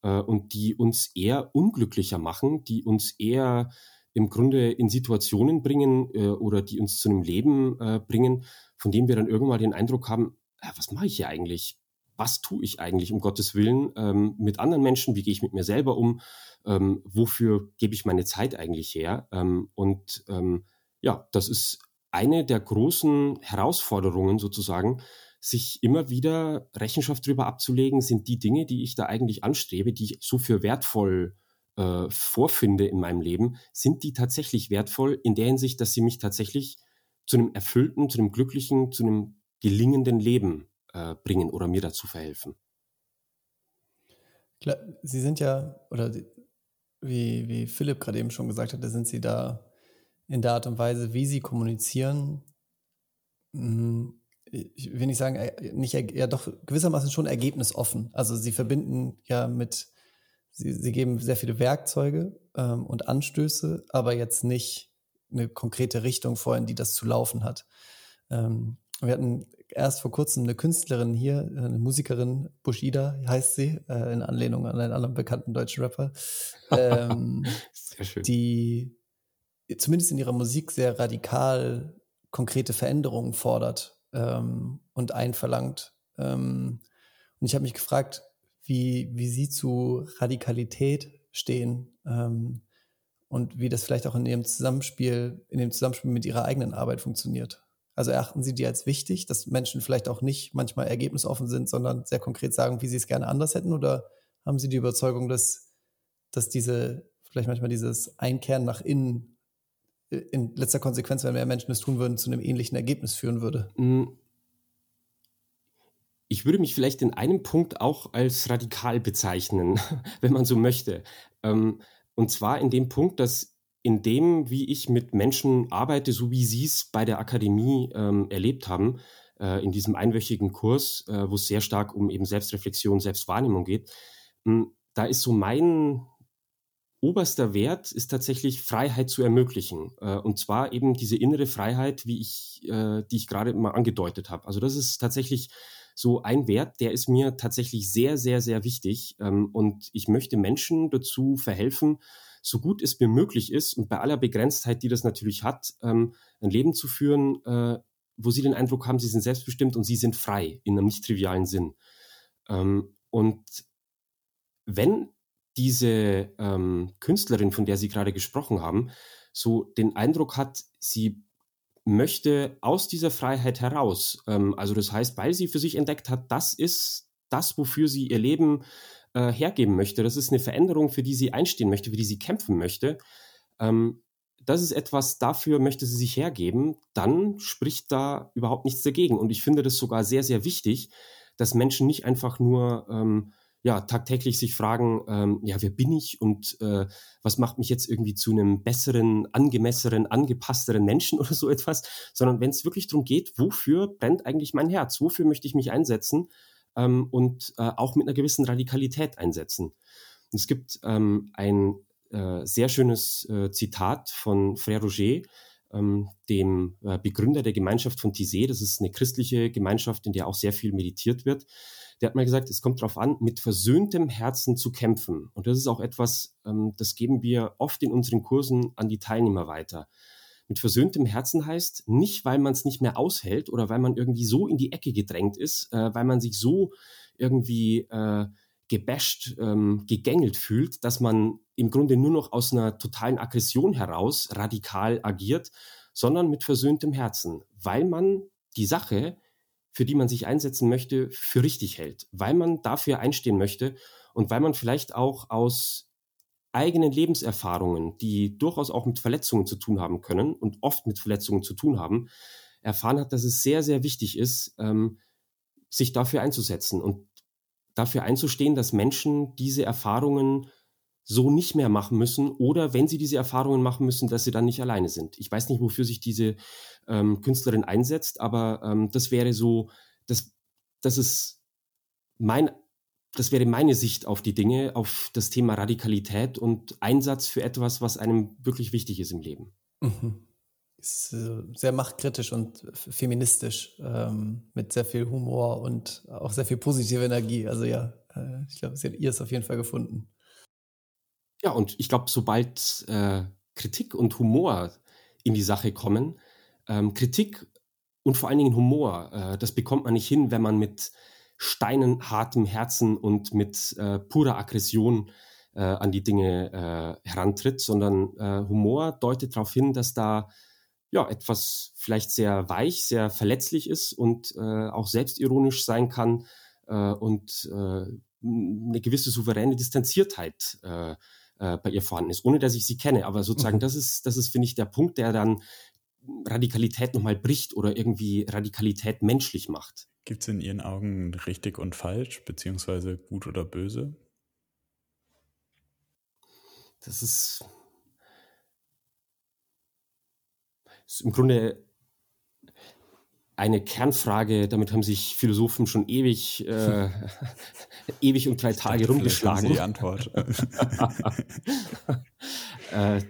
äh, und die uns eher unglücklicher machen, die uns eher im Grunde in Situationen bringen äh, oder die uns zu einem Leben äh, bringen, von dem wir dann irgendwann den Eindruck haben, äh, was mache ich hier eigentlich? Was tue ich eigentlich, um Gottes Willen, ähm, mit anderen Menschen? Wie gehe ich mit mir selber um? Ähm, wofür gebe ich meine Zeit eigentlich her? Ähm, und ähm, ja, das ist eine der großen Herausforderungen sozusagen, sich immer wieder Rechenschaft darüber abzulegen, sind die Dinge, die ich da eigentlich anstrebe, die ich so für wertvoll äh, vorfinde in meinem Leben, sind die tatsächlich wertvoll in der Hinsicht, dass sie mich tatsächlich zu einem erfüllten, zu einem glücklichen, zu einem gelingenden Leben äh, bringen oder mir dazu verhelfen. Klar, Sie sind ja, oder wie, wie Philipp gerade eben schon gesagt hatte, sind Sie da in der Art und Weise, wie Sie kommunizieren, ich will nicht sagen, nicht, ja doch gewissermaßen schon ergebnisoffen. Also Sie verbinden ja mit, Sie, Sie geben sehr viele Werkzeuge ähm, und Anstöße, aber jetzt nicht eine konkrete Richtung vor, in die das zu laufen hat. Ähm, wir hatten erst vor kurzem eine Künstlerin hier, eine Musikerin, Bushido heißt sie, äh, in Anlehnung an einen anderen bekannten deutschen Rapper, ähm, Sehr schön. die zumindest in ihrer Musik sehr radikal konkrete Veränderungen fordert ähm, und einverlangt. Ähm, und ich habe mich gefragt, wie, wie Sie zu Radikalität stehen ähm, und wie das vielleicht auch in Ihrem Zusammenspiel, in dem Zusammenspiel mit Ihrer eigenen Arbeit funktioniert. Also erachten Sie die als wichtig, dass Menschen vielleicht auch nicht manchmal ergebnisoffen sind, sondern sehr konkret sagen, wie sie es gerne anders hätten? Oder haben Sie die Überzeugung, dass, dass diese, vielleicht manchmal dieses Einkehren nach innen in letzter Konsequenz, wenn mehr Menschen es tun würden, zu einem ähnlichen Ergebnis führen würde? Ich würde mich vielleicht in einem Punkt auch als radikal bezeichnen, wenn man so möchte. Und zwar in dem Punkt, dass in dem, wie ich mit Menschen arbeite, so wie Sie es bei der Akademie ähm, erlebt haben, äh, in diesem einwöchigen Kurs, äh, wo es sehr stark um eben Selbstreflexion, Selbstwahrnehmung geht, mh, da ist so mein oberster Wert ist tatsächlich Freiheit zu ermöglichen. Äh, und zwar eben diese innere Freiheit, wie ich, äh, die ich gerade mal angedeutet habe. Also das ist tatsächlich so ein Wert, der ist mir tatsächlich sehr, sehr, sehr wichtig. Ähm, und ich möchte Menschen dazu verhelfen, so gut es mir möglich ist und bei aller Begrenztheit, die das natürlich hat, ähm, ein Leben zu führen, äh, wo sie den Eindruck haben, sie sind selbstbestimmt und sie sind frei in einem nicht trivialen Sinn. Ähm, und wenn diese ähm, Künstlerin, von der Sie gerade gesprochen haben, so den Eindruck hat, sie möchte aus dieser Freiheit heraus, ähm, also das heißt, weil sie für sich entdeckt hat, das ist das, wofür sie ihr Leben äh, hergeben möchte, das ist eine Veränderung, für die sie einstehen möchte, für die sie kämpfen möchte, ähm, das ist etwas, dafür möchte sie sich hergeben, dann spricht da überhaupt nichts dagegen. Und ich finde das sogar sehr, sehr wichtig, dass Menschen nicht einfach nur ähm, ja, tagtäglich sich fragen, ähm, ja, wer bin ich und äh, was macht mich jetzt irgendwie zu einem besseren, angemesseren, angepassteren Menschen oder so etwas, sondern wenn es wirklich darum geht, wofür brennt eigentlich mein Herz, wofür möchte ich mich einsetzen ähm, und äh, auch mit einer gewissen Radikalität einsetzen. Und es gibt ähm, ein äh, sehr schönes äh, Zitat von Frère Roger, ähm, dem äh, Begründer der Gemeinschaft von Tizé, das ist eine christliche Gemeinschaft, in der auch sehr viel meditiert wird. Der hat mal gesagt, es kommt darauf an, mit versöhntem Herzen zu kämpfen. Und das ist auch etwas, ähm, das geben wir oft in unseren Kursen an die Teilnehmer weiter. Mit versöhntem Herzen heißt, nicht weil man es nicht mehr aushält oder weil man irgendwie so in die Ecke gedrängt ist, äh, weil man sich so irgendwie äh, gebasht, ähm, gegängelt fühlt, dass man im Grunde nur noch aus einer totalen Aggression heraus radikal agiert, sondern mit versöhntem Herzen, weil man die Sache, für die man sich einsetzen möchte, für richtig hält, weil man dafür einstehen möchte und weil man vielleicht auch aus eigenen Lebenserfahrungen, die durchaus auch mit Verletzungen zu tun haben können und oft mit Verletzungen zu tun haben, erfahren hat, dass es sehr, sehr wichtig ist, ähm, sich dafür einzusetzen und dafür einzustehen, dass Menschen diese Erfahrungen so nicht mehr machen müssen oder wenn sie diese Erfahrungen machen müssen, dass sie dann nicht alleine sind. Ich weiß nicht, wofür sich diese ähm, Künstlerin einsetzt, aber ähm, das wäre so, das, das ist mein, das wäre meine Sicht auf die Dinge, auf das Thema Radikalität und Einsatz für etwas, was einem wirklich wichtig ist im Leben. Mhm. Ist äh, sehr machtkritisch und feministisch, ähm, mit sehr viel Humor und auch sehr viel positive Energie. Also ja, äh, ich glaube, ihr es auf jeden Fall gefunden. Ja, und ich glaube, sobald äh, Kritik und Humor in die Sache kommen, ähm, Kritik und vor allen Dingen Humor, äh, das bekommt man nicht hin, wenn man mit steinenhartem Herzen und mit äh, purer Aggression äh, an die Dinge äh, herantritt, sondern äh, Humor deutet darauf hin, dass da ja etwas vielleicht sehr weich, sehr verletzlich ist und äh, auch selbstironisch sein kann äh, und äh, eine gewisse souveräne Distanziertheit äh, äh, bei ihr vorhanden ist, ohne dass ich sie kenne. Aber sozusagen, Mhm. das ist, das ist, finde ich, der Punkt, der dann Radikalität nochmal bricht oder irgendwie Radikalität menschlich macht. Gibt es in Ihren Augen richtig und falsch, beziehungsweise gut oder böse? Das ist, ist im Grunde eine Kernfrage, damit haben sich Philosophen schon ewig, äh, ewig und drei Ich Tage dachte, vielleicht haben Sie rumgeschlagen. die Antwort. äh,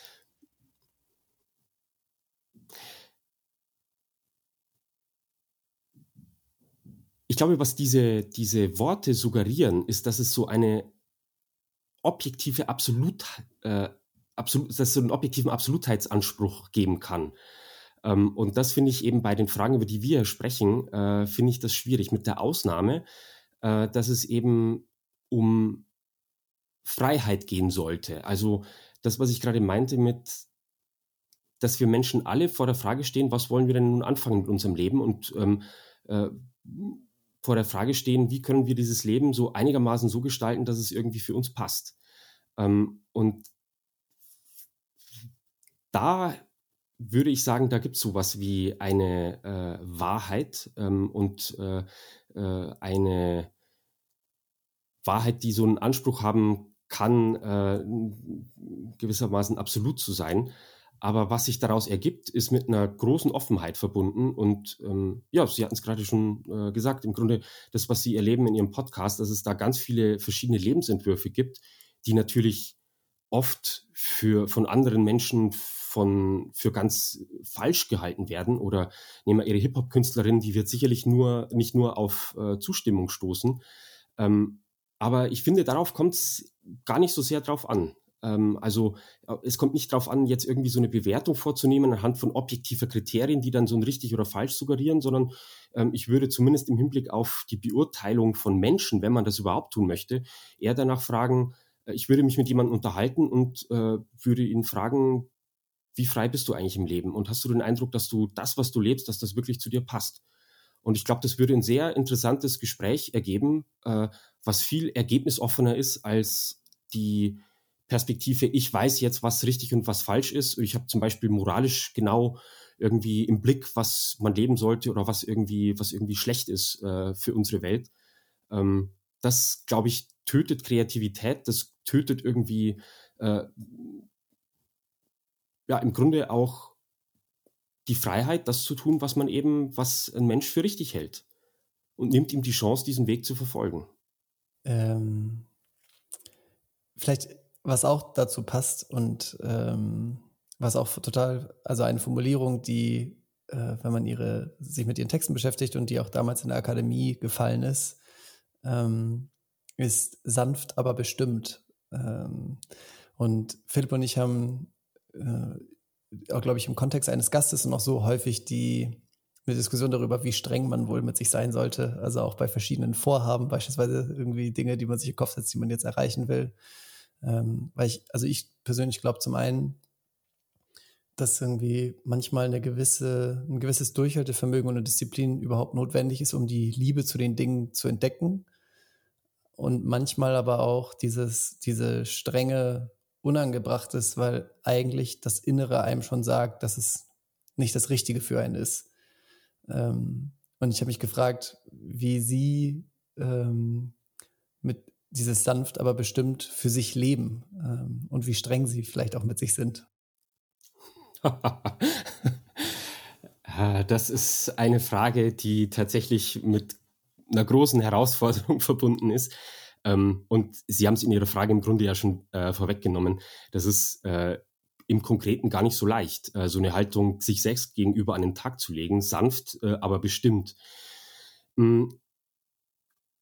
ich glaube, was diese, diese Worte suggerieren, ist, dass es so eine objektive Absolut, äh, absolut, dass es so einen objektiven Absolutheitsanspruch geben kann. Ähm, und das finde ich eben bei den Fragen, über die wir sprechen, äh, finde ich das schwierig. Mit der Ausnahme, äh, dass es eben um Freiheit gehen sollte. Also das, was ich gerade meinte mit, dass wir Menschen alle vor der Frage stehen, was wollen wir denn nun anfangen mit unserem Leben und ähm, äh, vor der Frage stehen, wie können wir dieses Leben so einigermaßen so gestalten, dass es irgendwie für uns passt. Ähm, und da würde ich sagen, da gibt es sowas wie eine äh, Wahrheit ähm, und äh, äh, eine Wahrheit, die so einen Anspruch haben kann, äh, gewissermaßen absolut zu sein. Aber was sich daraus ergibt, ist mit einer großen Offenheit verbunden. Und ähm, ja, Sie hatten es gerade schon äh, gesagt, im Grunde das, was Sie erleben in Ihrem Podcast, dass es da ganz viele verschiedene Lebensentwürfe gibt, die natürlich oft für, von anderen Menschen von, für ganz falsch gehalten werden. Oder nehmen wir Ihre Hip-Hop-Künstlerin, die wird sicherlich nur, nicht nur auf äh, Zustimmung stoßen. Ähm, aber ich finde, darauf kommt es gar nicht so sehr drauf an. Ähm, also es kommt nicht darauf an, jetzt irgendwie so eine Bewertung vorzunehmen anhand von objektiver Kriterien, die dann so ein richtig oder falsch suggerieren, sondern ähm, ich würde zumindest im Hinblick auf die Beurteilung von Menschen, wenn man das überhaupt tun möchte, eher danach fragen, äh, ich würde mich mit jemandem unterhalten und äh, würde ihn fragen, wie frei bist du eigentlich im Leben? Und hast du den Eindruck, dass du das, was du lebst, dass das wirklich zu dir passt? Und ich glaube, das würde ein sehr interessantes Gespräch ergeben, äh, was viel ergebnisoffener ist als die Perspektive, ich weiß jetzt, was richtig und was falsch ist. Ich habe zum Beispiel moralisch genau irgendwie im Blick, was man leben sollte oder was irgendwie, was irgendwie schlecht ist äh, für unsere Welt. Ähm, das, glaube ich, tötet Kreativität, das tötet irgendwie äh, ja im Grunde auch die Freiheit, das zu tun, was man eben, was ein Mensch für richtig hält. Und nimmt ihm die Chance, diesen Weg zu verfolgen. Ähm, vielleicht, was auch dazu passt und ähm, was auch total, also eine Formulierung, die, äh, wenn man ihre, sich mit ihren Texten beschäftigt und die auch damals in der Akademie gefallen ist, ähm, ist sanft, aber bestimmt. Ähm, und Philipp und ich haben äh, auch, glaube ich, im Kontext eines Gastes und auch so häufig die eine Diskussion darüber, wie streng man wohl mit sich sein sollte. Also auch bei verschiedenen Vorhaben, beispielsweise irgendwie Dinge, die man sich im Kopf setzt, die man jetzt erreichen will. Ähm, weil ich, also ich persönlich glaube zum einen, dass irgendwie manchmal eine gewisse, ein gewisses Durchhaltevermögen und eine Disziplin überhaupt notwendig ist, um die Liebe zu den Dingen zu entdecken. Und manchmal aber auch dieses, diese Strenge unangebracht ist, weil eigentlich das Innere einem schon sagt, dass es nicht das Richtige für einen ist. Ähm, und ich habe mich gefragt, wie Sie ähm, mit dieses sanft, aber bestimmt für sich leben ähm, und wie streng Sie vielleicht auch mit sich sind. Das ist eine Frage, die tatsächlich mit einer großen Herausforderung verbunden ist. Und Sie haben es in Ihrer Frage im Grunde ja schon äh, vorweggenommen. Das ist äh, im Konkreten gar nicht so leicht, äh, so eine Haltung sich selbst gegenüber an den Tag zu legen, sanft, äh, aber bestimmt.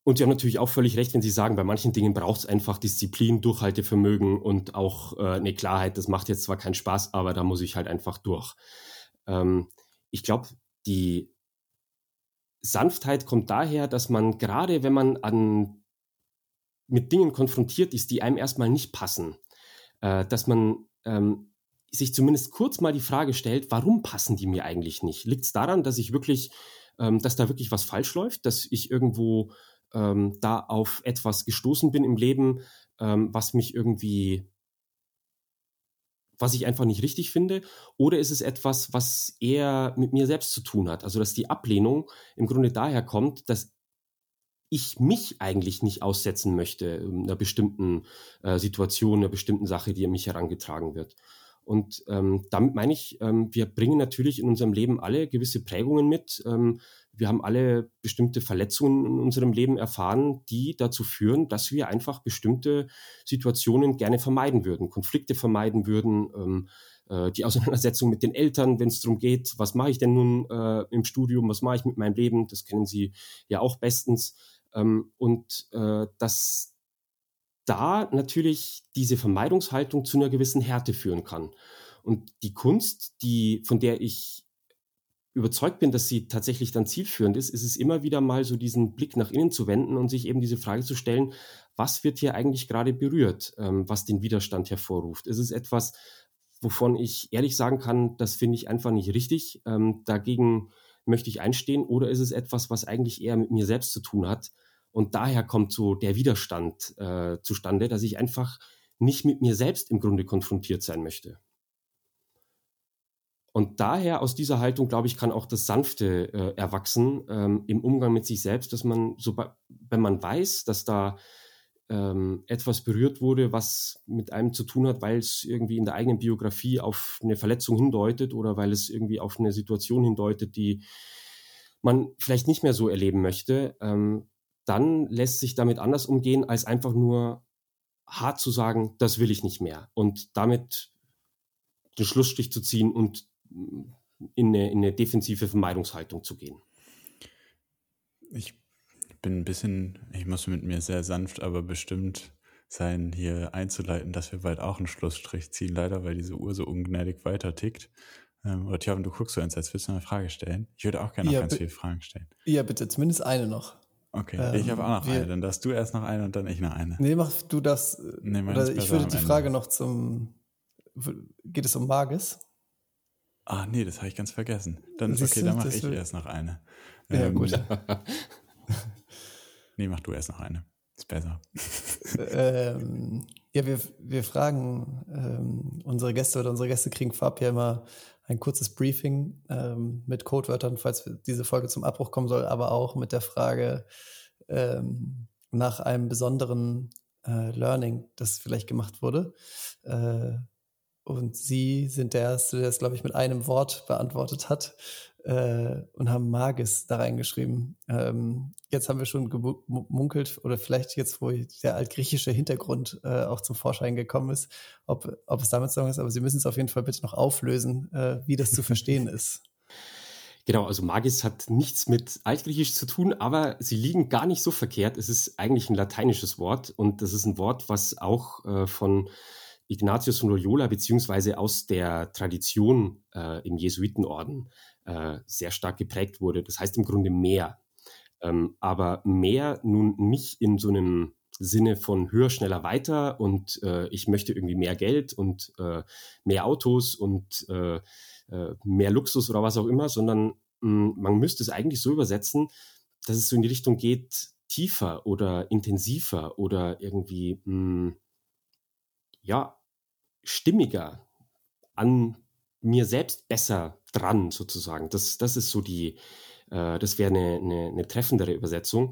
Und Sie haben natürlich auch völlig recht, wenn Sie sagen, bei manchen Dingen braucht es einfach Disziplin, Durchhaltevermögen und auch äh, eine Klarheit. Das macht jetzt zwar keinen Spaß, aber da muss ich halt einfach durch. Ähm, ich glaube, die Sanftheit kommt daher, dass man gerade, wenn man an, mit Dingen konfrontiert ist, die einem erstmal nicht passen, äh, dass man ähm, sich zumindest kurz mal die Frage stellt, warum passen die mir eigentlich nicht? Liegt es daran, dass ich wirklich, ähm, dass da wirklich was falsch läuft, dass ich irgendwo ähm, da auf etwas gestoßen bin im Leben, ähm, was mich irgendwie, was ich einfach nicht richtig finde? Oder ist es etwas, was eher mit mir selbst zu tun hat? Also, dass die Ablehnung im Grunde daher kommt, dass ich mich eigentlich nicht aussetzen möchte in einer bestimmten äh, Situation, einer bestimmten Sache, die an mich herangetragen wird. Und ähm, damit meine ich, ähm, wir bringen natürlich in unserem Leben alle gewisse Prägungen mit. Ähm, wir haben alle bestimmte Verletzungen in unserem Leben erfahren, die dazu führen, dass wir einfach bestimmte Situationen gerne vermeiden würden, Konflikte vermeiden würden, ähm, äh, die Auseinandersetzung mit den Eltern, wenn es darum geht, was mache ich denn nun äh, im Studium, was mache ich mit meinem Leben, das kennen Sie ja auch bestens. Ähm, und äh, dass da natürlich diese Vermeidungshaltung zu einer gewissen Härte führen kann. Und die Kunst, die, von der ich überzeugt bin, dass sie tatsächlich dann zielführend ist, ist es immer wieder mal so diesen Blick nach innen zu wenden und sich eben diese Frage zu stellen, was wird hier eigentlich gerade berührt, ähm, was den Widerstand hervorruft? Ist es etwas, wovon ich ehrlich sagen kann, das finde ich einfach nicht richtig, ähm, dagegen möchte ich einstehen, oder ist es etwas, was eigentlich eher mit mir selbst zu tun hat? Und daher kommt so der Widerstand äh, zustande, dass ich einfach nicht mit mir selbst im Grunde konfrontiert sein möchte. Und daher aus dieser Haltung, glaube ich, kann auch das Sanfte äh, erwachsen ähm, im Umgang mit sich selbst, dass man, so, wenn man weiß, dass da ähm, etwas berührt wurde, was mit einem zu tun hat, weil es irgendwie in der eigenen Biografie auf eine Verletzung hindeutet oder weil es irgendwie auf eine Situation hindeutet, die man vielleicht nicht mehr so erleben möchte, ähm, dann lässt sich damit anders umgehen, als einfach nur hart zu sagen, das will ich nicht mehr. Und damit den Schlussstrich zu ziehen und in eine, in eine defensive Vermeidungshaltung zu gehen. Ich bin ein bisschen, ich muss mit mir sehr sanft, aber bestimmt sein, hier einzuleiten, dass wir bald auch einen Schlussstrich ziehen, leider, weil diese Uhr so ungnädig weiter tickt. Ähm, oder Thjörven, du guckst so, als würdest du eine Frage stellen. Ich würde auch gerne noch Ja, ganz bi- viele Fragen stellen. Ja, bitte, zumindest eine noch. Okay, Ähm, ich habe auch noch wir- eine. Dann darfst du erst noch eine und dann ich noch eine. Nee, mach du das. äh, Nee, meine oder ist ich besser würde am die Ende. Frage noch zum. Geht es um Magis? Ah, nee, das habe ich ganz vergessen. Dann, Siehst okay, du, dann mache das ich will- erst noch eine. Ja, Ähm, gut. Nee, mach du erst noch eine. Ist besser. ähm, ja, wir, wir fragen ähm, unsere Gäste oder unsere Gäste kriegen vorab ja immer ein kurzes Briefing ähm, mit Codewörtern, falls diese Folge zum Abbruch kommen soll, aber auch mit der Frage ähm, nach einem besonderen äh, Learning, das vielleicht gemacht wurde. Äh, und Sie sind der Erste, der es, glaube ich, mit einem Wort beantwortet hat äh, und haben Magis da reingeschrieben. Ähm, jetzt haben wir schon gemunkelt, oder vielleicht jetzt, wo der altgriechische Hintergrund äh, auch zum Vorschein gekommen ist, ob, ob es damit zu tun ist, aber Sie müssen es auf jeden Fall bitte noch auflösen, äh, wie das zu verstehen ist. Genau, also Magis hat nichts mit Altgriechisch zu tun, aber sie liegen gar nicht so verkehrt. Es ist eigentlich ein lateinisches Wort und das ist ein Wort, was auch äh, von Ignatius von Loyola beziehungsweise aus der Tradition äh, im Jesuitenorden äh, sehr stark geprägt wurde. Das heißt im Grunde mehr. Ähm, aber mehr nun nicht in so einem Sinne von höher, schneller, weiter und äh, ich möchte irgendwie mehr Geld und äh, mehr Autos und äh, äh, mehr Luxus oder was auch immer, sondern mh, man müsste es eigentlich so übersetzen, dass es so in die Richtung geht, tiefer oder intensiver oder irgendwie mh, ja, stimmiger, an mir selbst besser dran sozusagen. Das, das ist so die, äh, das wäre eine, eine, eine treffendere Übersetzung.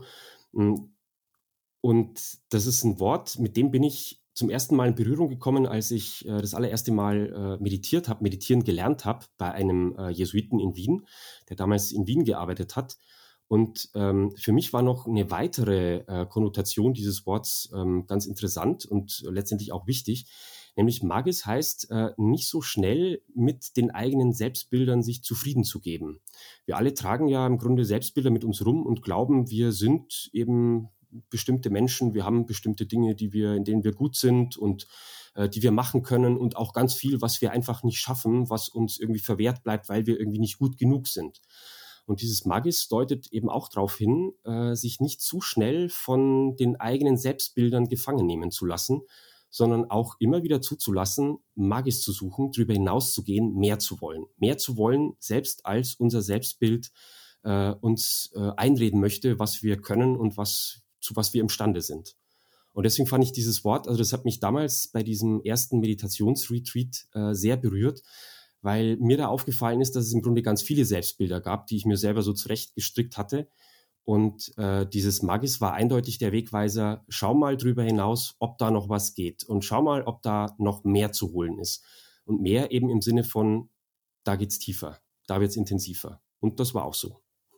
Und das ist ein Wort, mit dem bin ich zum ersten Mal in Berührung gekommen, als ich äh, das allererste Mal äh, meditiert habe, meditieren gelernt habe bei einem äh, Jesuiten in Wien, der damals in Wien gearbeitet hat. Und ähm, für mich war noch eine weitere äh, Konnotation dieses Worts ähm, ganz interessant und letztendlich auch wichtig, nämlich Magis heißt, äh, nicht so schnell mit den eigenen Selbstbildern sich zufrieden zu geben. Wir alle tragen ja im Grunde Selbstbilder mit uns rum und glauben, wir sind eben bestimmte Menschen, wir haben bestimmte Dinge, die wir, in denen wir gut sind und äh, die wir machen können und auch ganz viel, was wir einfach nicht schaffen, was uns irgendwie verwehrt bleibt, weil wir irgendwie nicht gut genug sind. Und dieses Magis deutet eben auch darauf hin, äh, sich nicht zu schnell von den eigenen Selbstbildern gefangen nehmen zu lassen, sondern auch immer wieder zuzulassen, Magis zu suchen, darüber hinaus zu gehen, mehr zu wollen. Mehr zu wollen, selbst als unser Selbstbild äh, uns äh, einreden möchte, was wir können und was, zu was wir imstande sind. Und deswegen fand ich dieses Wort, also das hat mich damals bei diesem ersten Meditationsretreat äh, sehr berührt, weil mir da aufgefallen ist, dass es im Grunde ganz viele Selbstbilder gab, die ich mir selber so zurechtgestrickt hatte. Und äh, dieses Magis war eindeutig der Wegweiser, schau mal drüber hinaus, ob da noch was geht und schau mal, ob da noch mehr zu holen ist. Und mehr eben im Sinne von, da geht's tiefer, da wird's intensiver. Und das war auch so.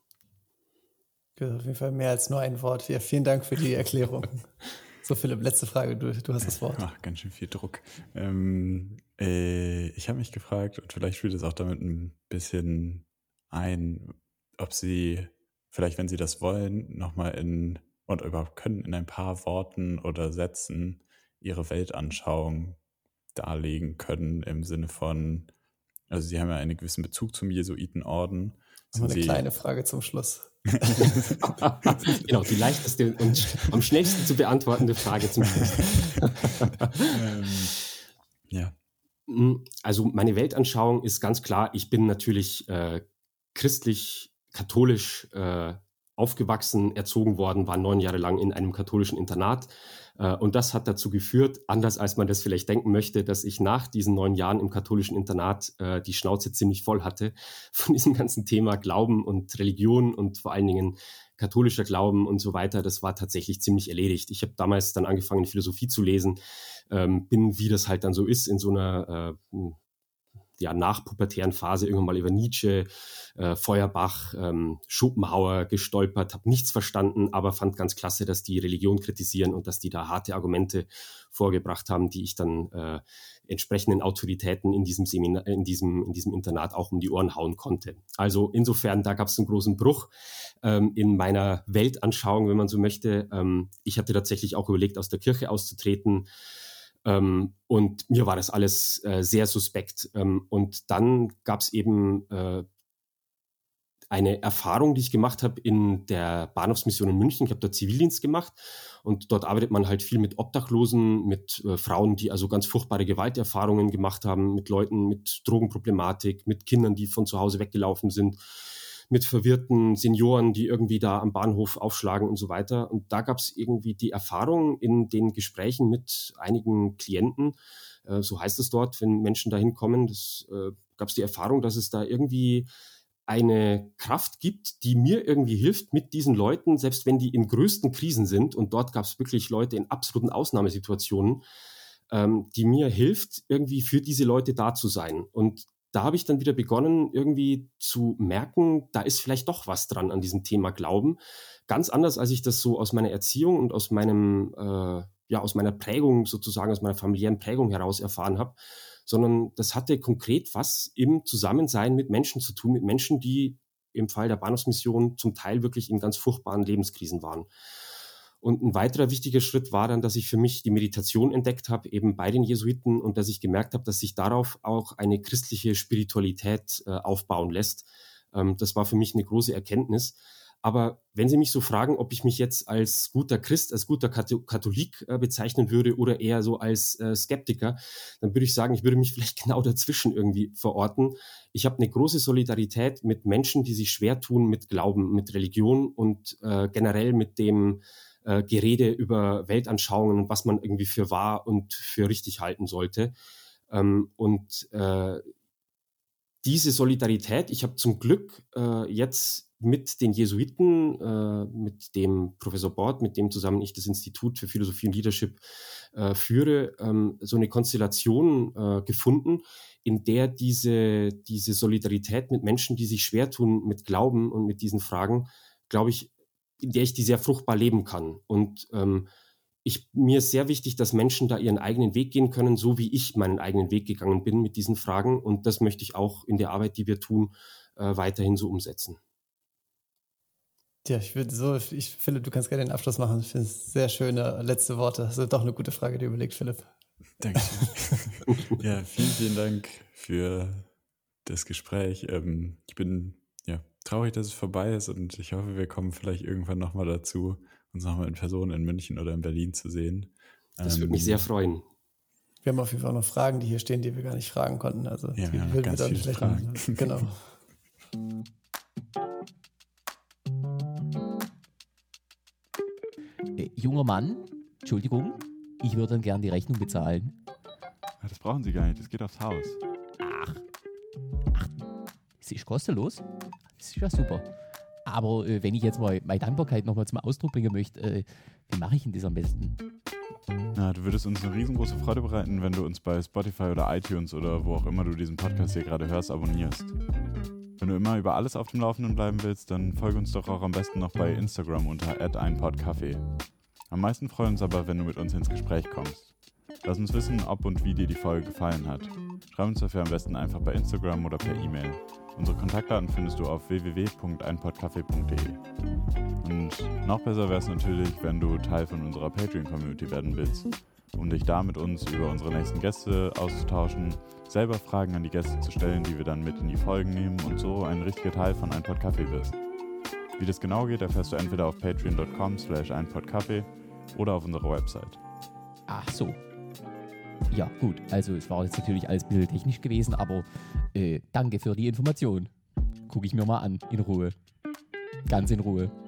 Auf jeden Fall mehr als nur ein Wort. Ja, vielen Dank für die Erklärung. So, Philipp, letzte Frage, du, du hast das Wort. Ach, ganz schön viel Druck. Ähm, äh, ich habe mich gefragt, und vielleicht spielt es auch damit ein bisschen ein, ob Sie vielleicht, wenn Sie das wollen, nochmal in, und überhaupt können, in ein paar Worten oder Sätzen Ihre Weltanschauung darlegen können, im Sinne von, also Sie haben ja einen gewissen Bezug zum Jesuitenorden. Nochmal eine Sie, kleine Frage zum Schluss. Genau, die leichteste und am schnellsten zu beantwortende Frage zum Schluss. ähm, ja. Also meine Weltanschauung ist ganz klar, ich bin natürlich äh, christlich, katholisch äh, aufgewachsen, erzogen worden, war neun Jahre lang in einem katholischen Internat. Äh, und das hat dazu geführt, anders als man das vielleicht denken möchte, dass ich nach diesen neun Jahren im katholischen Internat äh, die Schnauze ziemlich voll hatte von diesem ganzen Thema Glauben und Religion und vor allen Dingen katholischer Glauben und so weiter. Das war tatsächlich ziemlich erledigt. Ich habe damals dann angefangen, Philosophie zu lesen, ähm, bin, wie das halt dann so ist, in so einer äh, ja, nachpubertären Phase irgendwann mal über Nietzsche, äh, Feuerbach, ähm, Schopenhauer gestolpert, habe nichts verstanden, aber fand ganz klasse, dass die Religion kritisieren und dass die da harte Argumente vorgebracht haben, die ich dann äh, entsprechenden Autoritäten in diesem Seminar, in diesem, in diesem Internat auch um die Ohren hauen konnte. Also insofern, da gab es einen großen Bruch ähm, in meiner Weltanschauung, wenn man so möchte. Ähm, ich hatte tatsächlich auch überlegt, aus der Kirche auszutreten. Ähm, und mir war das alles äh, sehr suspekt. Ähm, und dann gab es eben äh, eine Erfahrung, die ich gemacht habe in der Bahnhofsmission in München. Ich habe da Zivildienst gemacht und dort arbeitet man halt viel mit Obdachlosen, mit äh, Frauen, die also ganz furchtbare Gewalterfahrungen gemacht haben, mit Leuten mit Drogenproblematik, mit Kindern, die von zu Hause weggelaufen sind, mit verwirrten Senioren, die irgendwie da am Bahnhof aufschlagen und so weiter. Und da gab es irgendwie die Erfahrung in den Gesprächen mit einigen Klienten, äh, so heißt es dort, wenn Menschen da hinkommen, das äh, gab es die Erfahrung, dass es da irgendwie eine Kraft gibt, die mir irgendwie hilft mit diesen Leuten, selbst wenn die in größten Krisen sind. Und dort gab es wirklich Leute in absoluten Ausnahmesituationen, ähm, die mir hilft, irgendwie für diese Leute da zu sein. Und da habe ich dann wieder begonnen, irgendwie zu merken, da ist vielleicht doch was dran an diesem Thema Glauben. Ganz anders, als ich das so aus meiner Erziehung und aus meinem, äh, ja, aus meiner Prägung sozusagen, aus meiner familiären Prägung heraus erfahren habe, sondern das hatte konkret was im Zusammensein mit Menschen zu tun, mit Menschen, die im Fall der Bahnhofsmission zum Teil wirklich in ganz furchtbaren Lebenskrisen waren. Und ein weiterer wichtiger Schritt war dann, dass ich für mich die Meditation entdeckt habe, eben bei den Jesuiten, und dass ich gemerkt habe, dass sich darauf auch eine christliche Spiritualität äh, aufbauen lässt. Ähm, das war für mich eine große Erkenntnis. Aber wenn Sie mich so fragen, ob ich mich jetzt als guter Christ, als guter Katholik äh, bezeichnen würde oder eher so als äh, Skeptiker, dann würde ich sagen, ich würde mich vielleicht genau dazwischen irgendwie verorten. Ich habe eine große Solidarität mit Menschen, die sich schwer tun mit Glauben, mit Religion und äh, generell mit dem äh, Gerede über Weltanschauungen und was man irgendwie für wahr und für richtig halten sollte. Ähm, und äh, diese Solidarität, ich habe zum Glück äh, jetzt mit den Jesuiten, äh, mit dem Professor Bort, mit dem zusammen ich das Institut für Philosophie und Leadership äh, führe, ähm, so eine Konstellation äh, gefunden, in der diese, diese Solidarität mit Menschen, die sich schwer tun mit Glauben und mit diesen Fragen, glaube ich, in der ich die sehr fruchtbar leben kann. Und ähm, Ich, mir ist sehr wichtig, dass Menschen da ihren eigenen Weg gehen können, so wie ich meinen eigenen Weg gegangen bin mit diesen Fragen. Und das möchte ich auch in der Arbeit, die wir tun, äh, weiterhin so umsetzen. Ja, ich würde so, ich, Philipp, du kannst gerne den Abschluss machen. Ich finde es sehr schöne letzte Worte. Das ist doch eine gute Frage, dir überlegt, Philipp. Dankeschön. Ja, vielen, vielen Dank für das Gespräch. Ähm, ich bin ja traurig, dass es vorbei ist und ich hoffe, wir kommen vielleicht irgendwann nochmal dazu, uns nochmal in Person in München oder in Berlin zu sehen. Das würde ähm, mich sehr freuen. Wir haben auf jeden Fall auch noch Fragen, die hier stehen, die wir gar nicht fragen konnten. Also ja, die wir haben würden ganz wir dann viele vielleicht Fragen. Noch, genau. Äh, junger Mann, Entschuldigung, ich würde dann gern die Rechnung bezahlen. Das brauchen Sie gar nicht, das geht aufs Haus. Ach, ach, es ist kostenlos? Das ist ja super. Aber äh, wenn ich jetzt mal meine Dankbarkeit nochmal zum Ausdruck bringen möchte, äh, wie mache ich denn das am besten? Na, du würdest uns eine riesengroße Freude bereiten, wenn du uns bei Spotify oder iTunes oder wo auch immer du diesen Podcast hier gerade hörst, abonnierst. Wenn du immer über alles auf dem Laufenden bleiben willst, dann folge uns doch auch am besten noch bei Instagram unter at ein pod café. Am meisten freuen uns aber, wenn du mit uns ins Gespräch kommst. Lass uns wissen, ob und wie dir die Folge gefallen hat. Schreib uns dafür am besten einfach bei Instagram oder per E-Mail. Unsere Kontaktdaten findest du auf w w w punkt ein pod café punkt d e. Und noch besser wäre es natürlich, wenn du Teil von unserer Patreon-Community werden willst, um dich da mit uns über unsere nächsten Gäste auszutauschen, selber Fragen an die Gäste zu stellen, die wir dann mit in die Folgen nehmen und so ein richtiger Teil von ein pod café wirst. Wie das genau geht, erfährst du entweder auf patreon punkt com slash ein pod café oder auf unserer Website. Ach so. Ja, gut. Also es war jetzt natürlich alles ein bisschen technisch gewesen, aber äh, danke für die Information. Gucke ich mir mal an, in Ruhe. Ganz in Ruhe.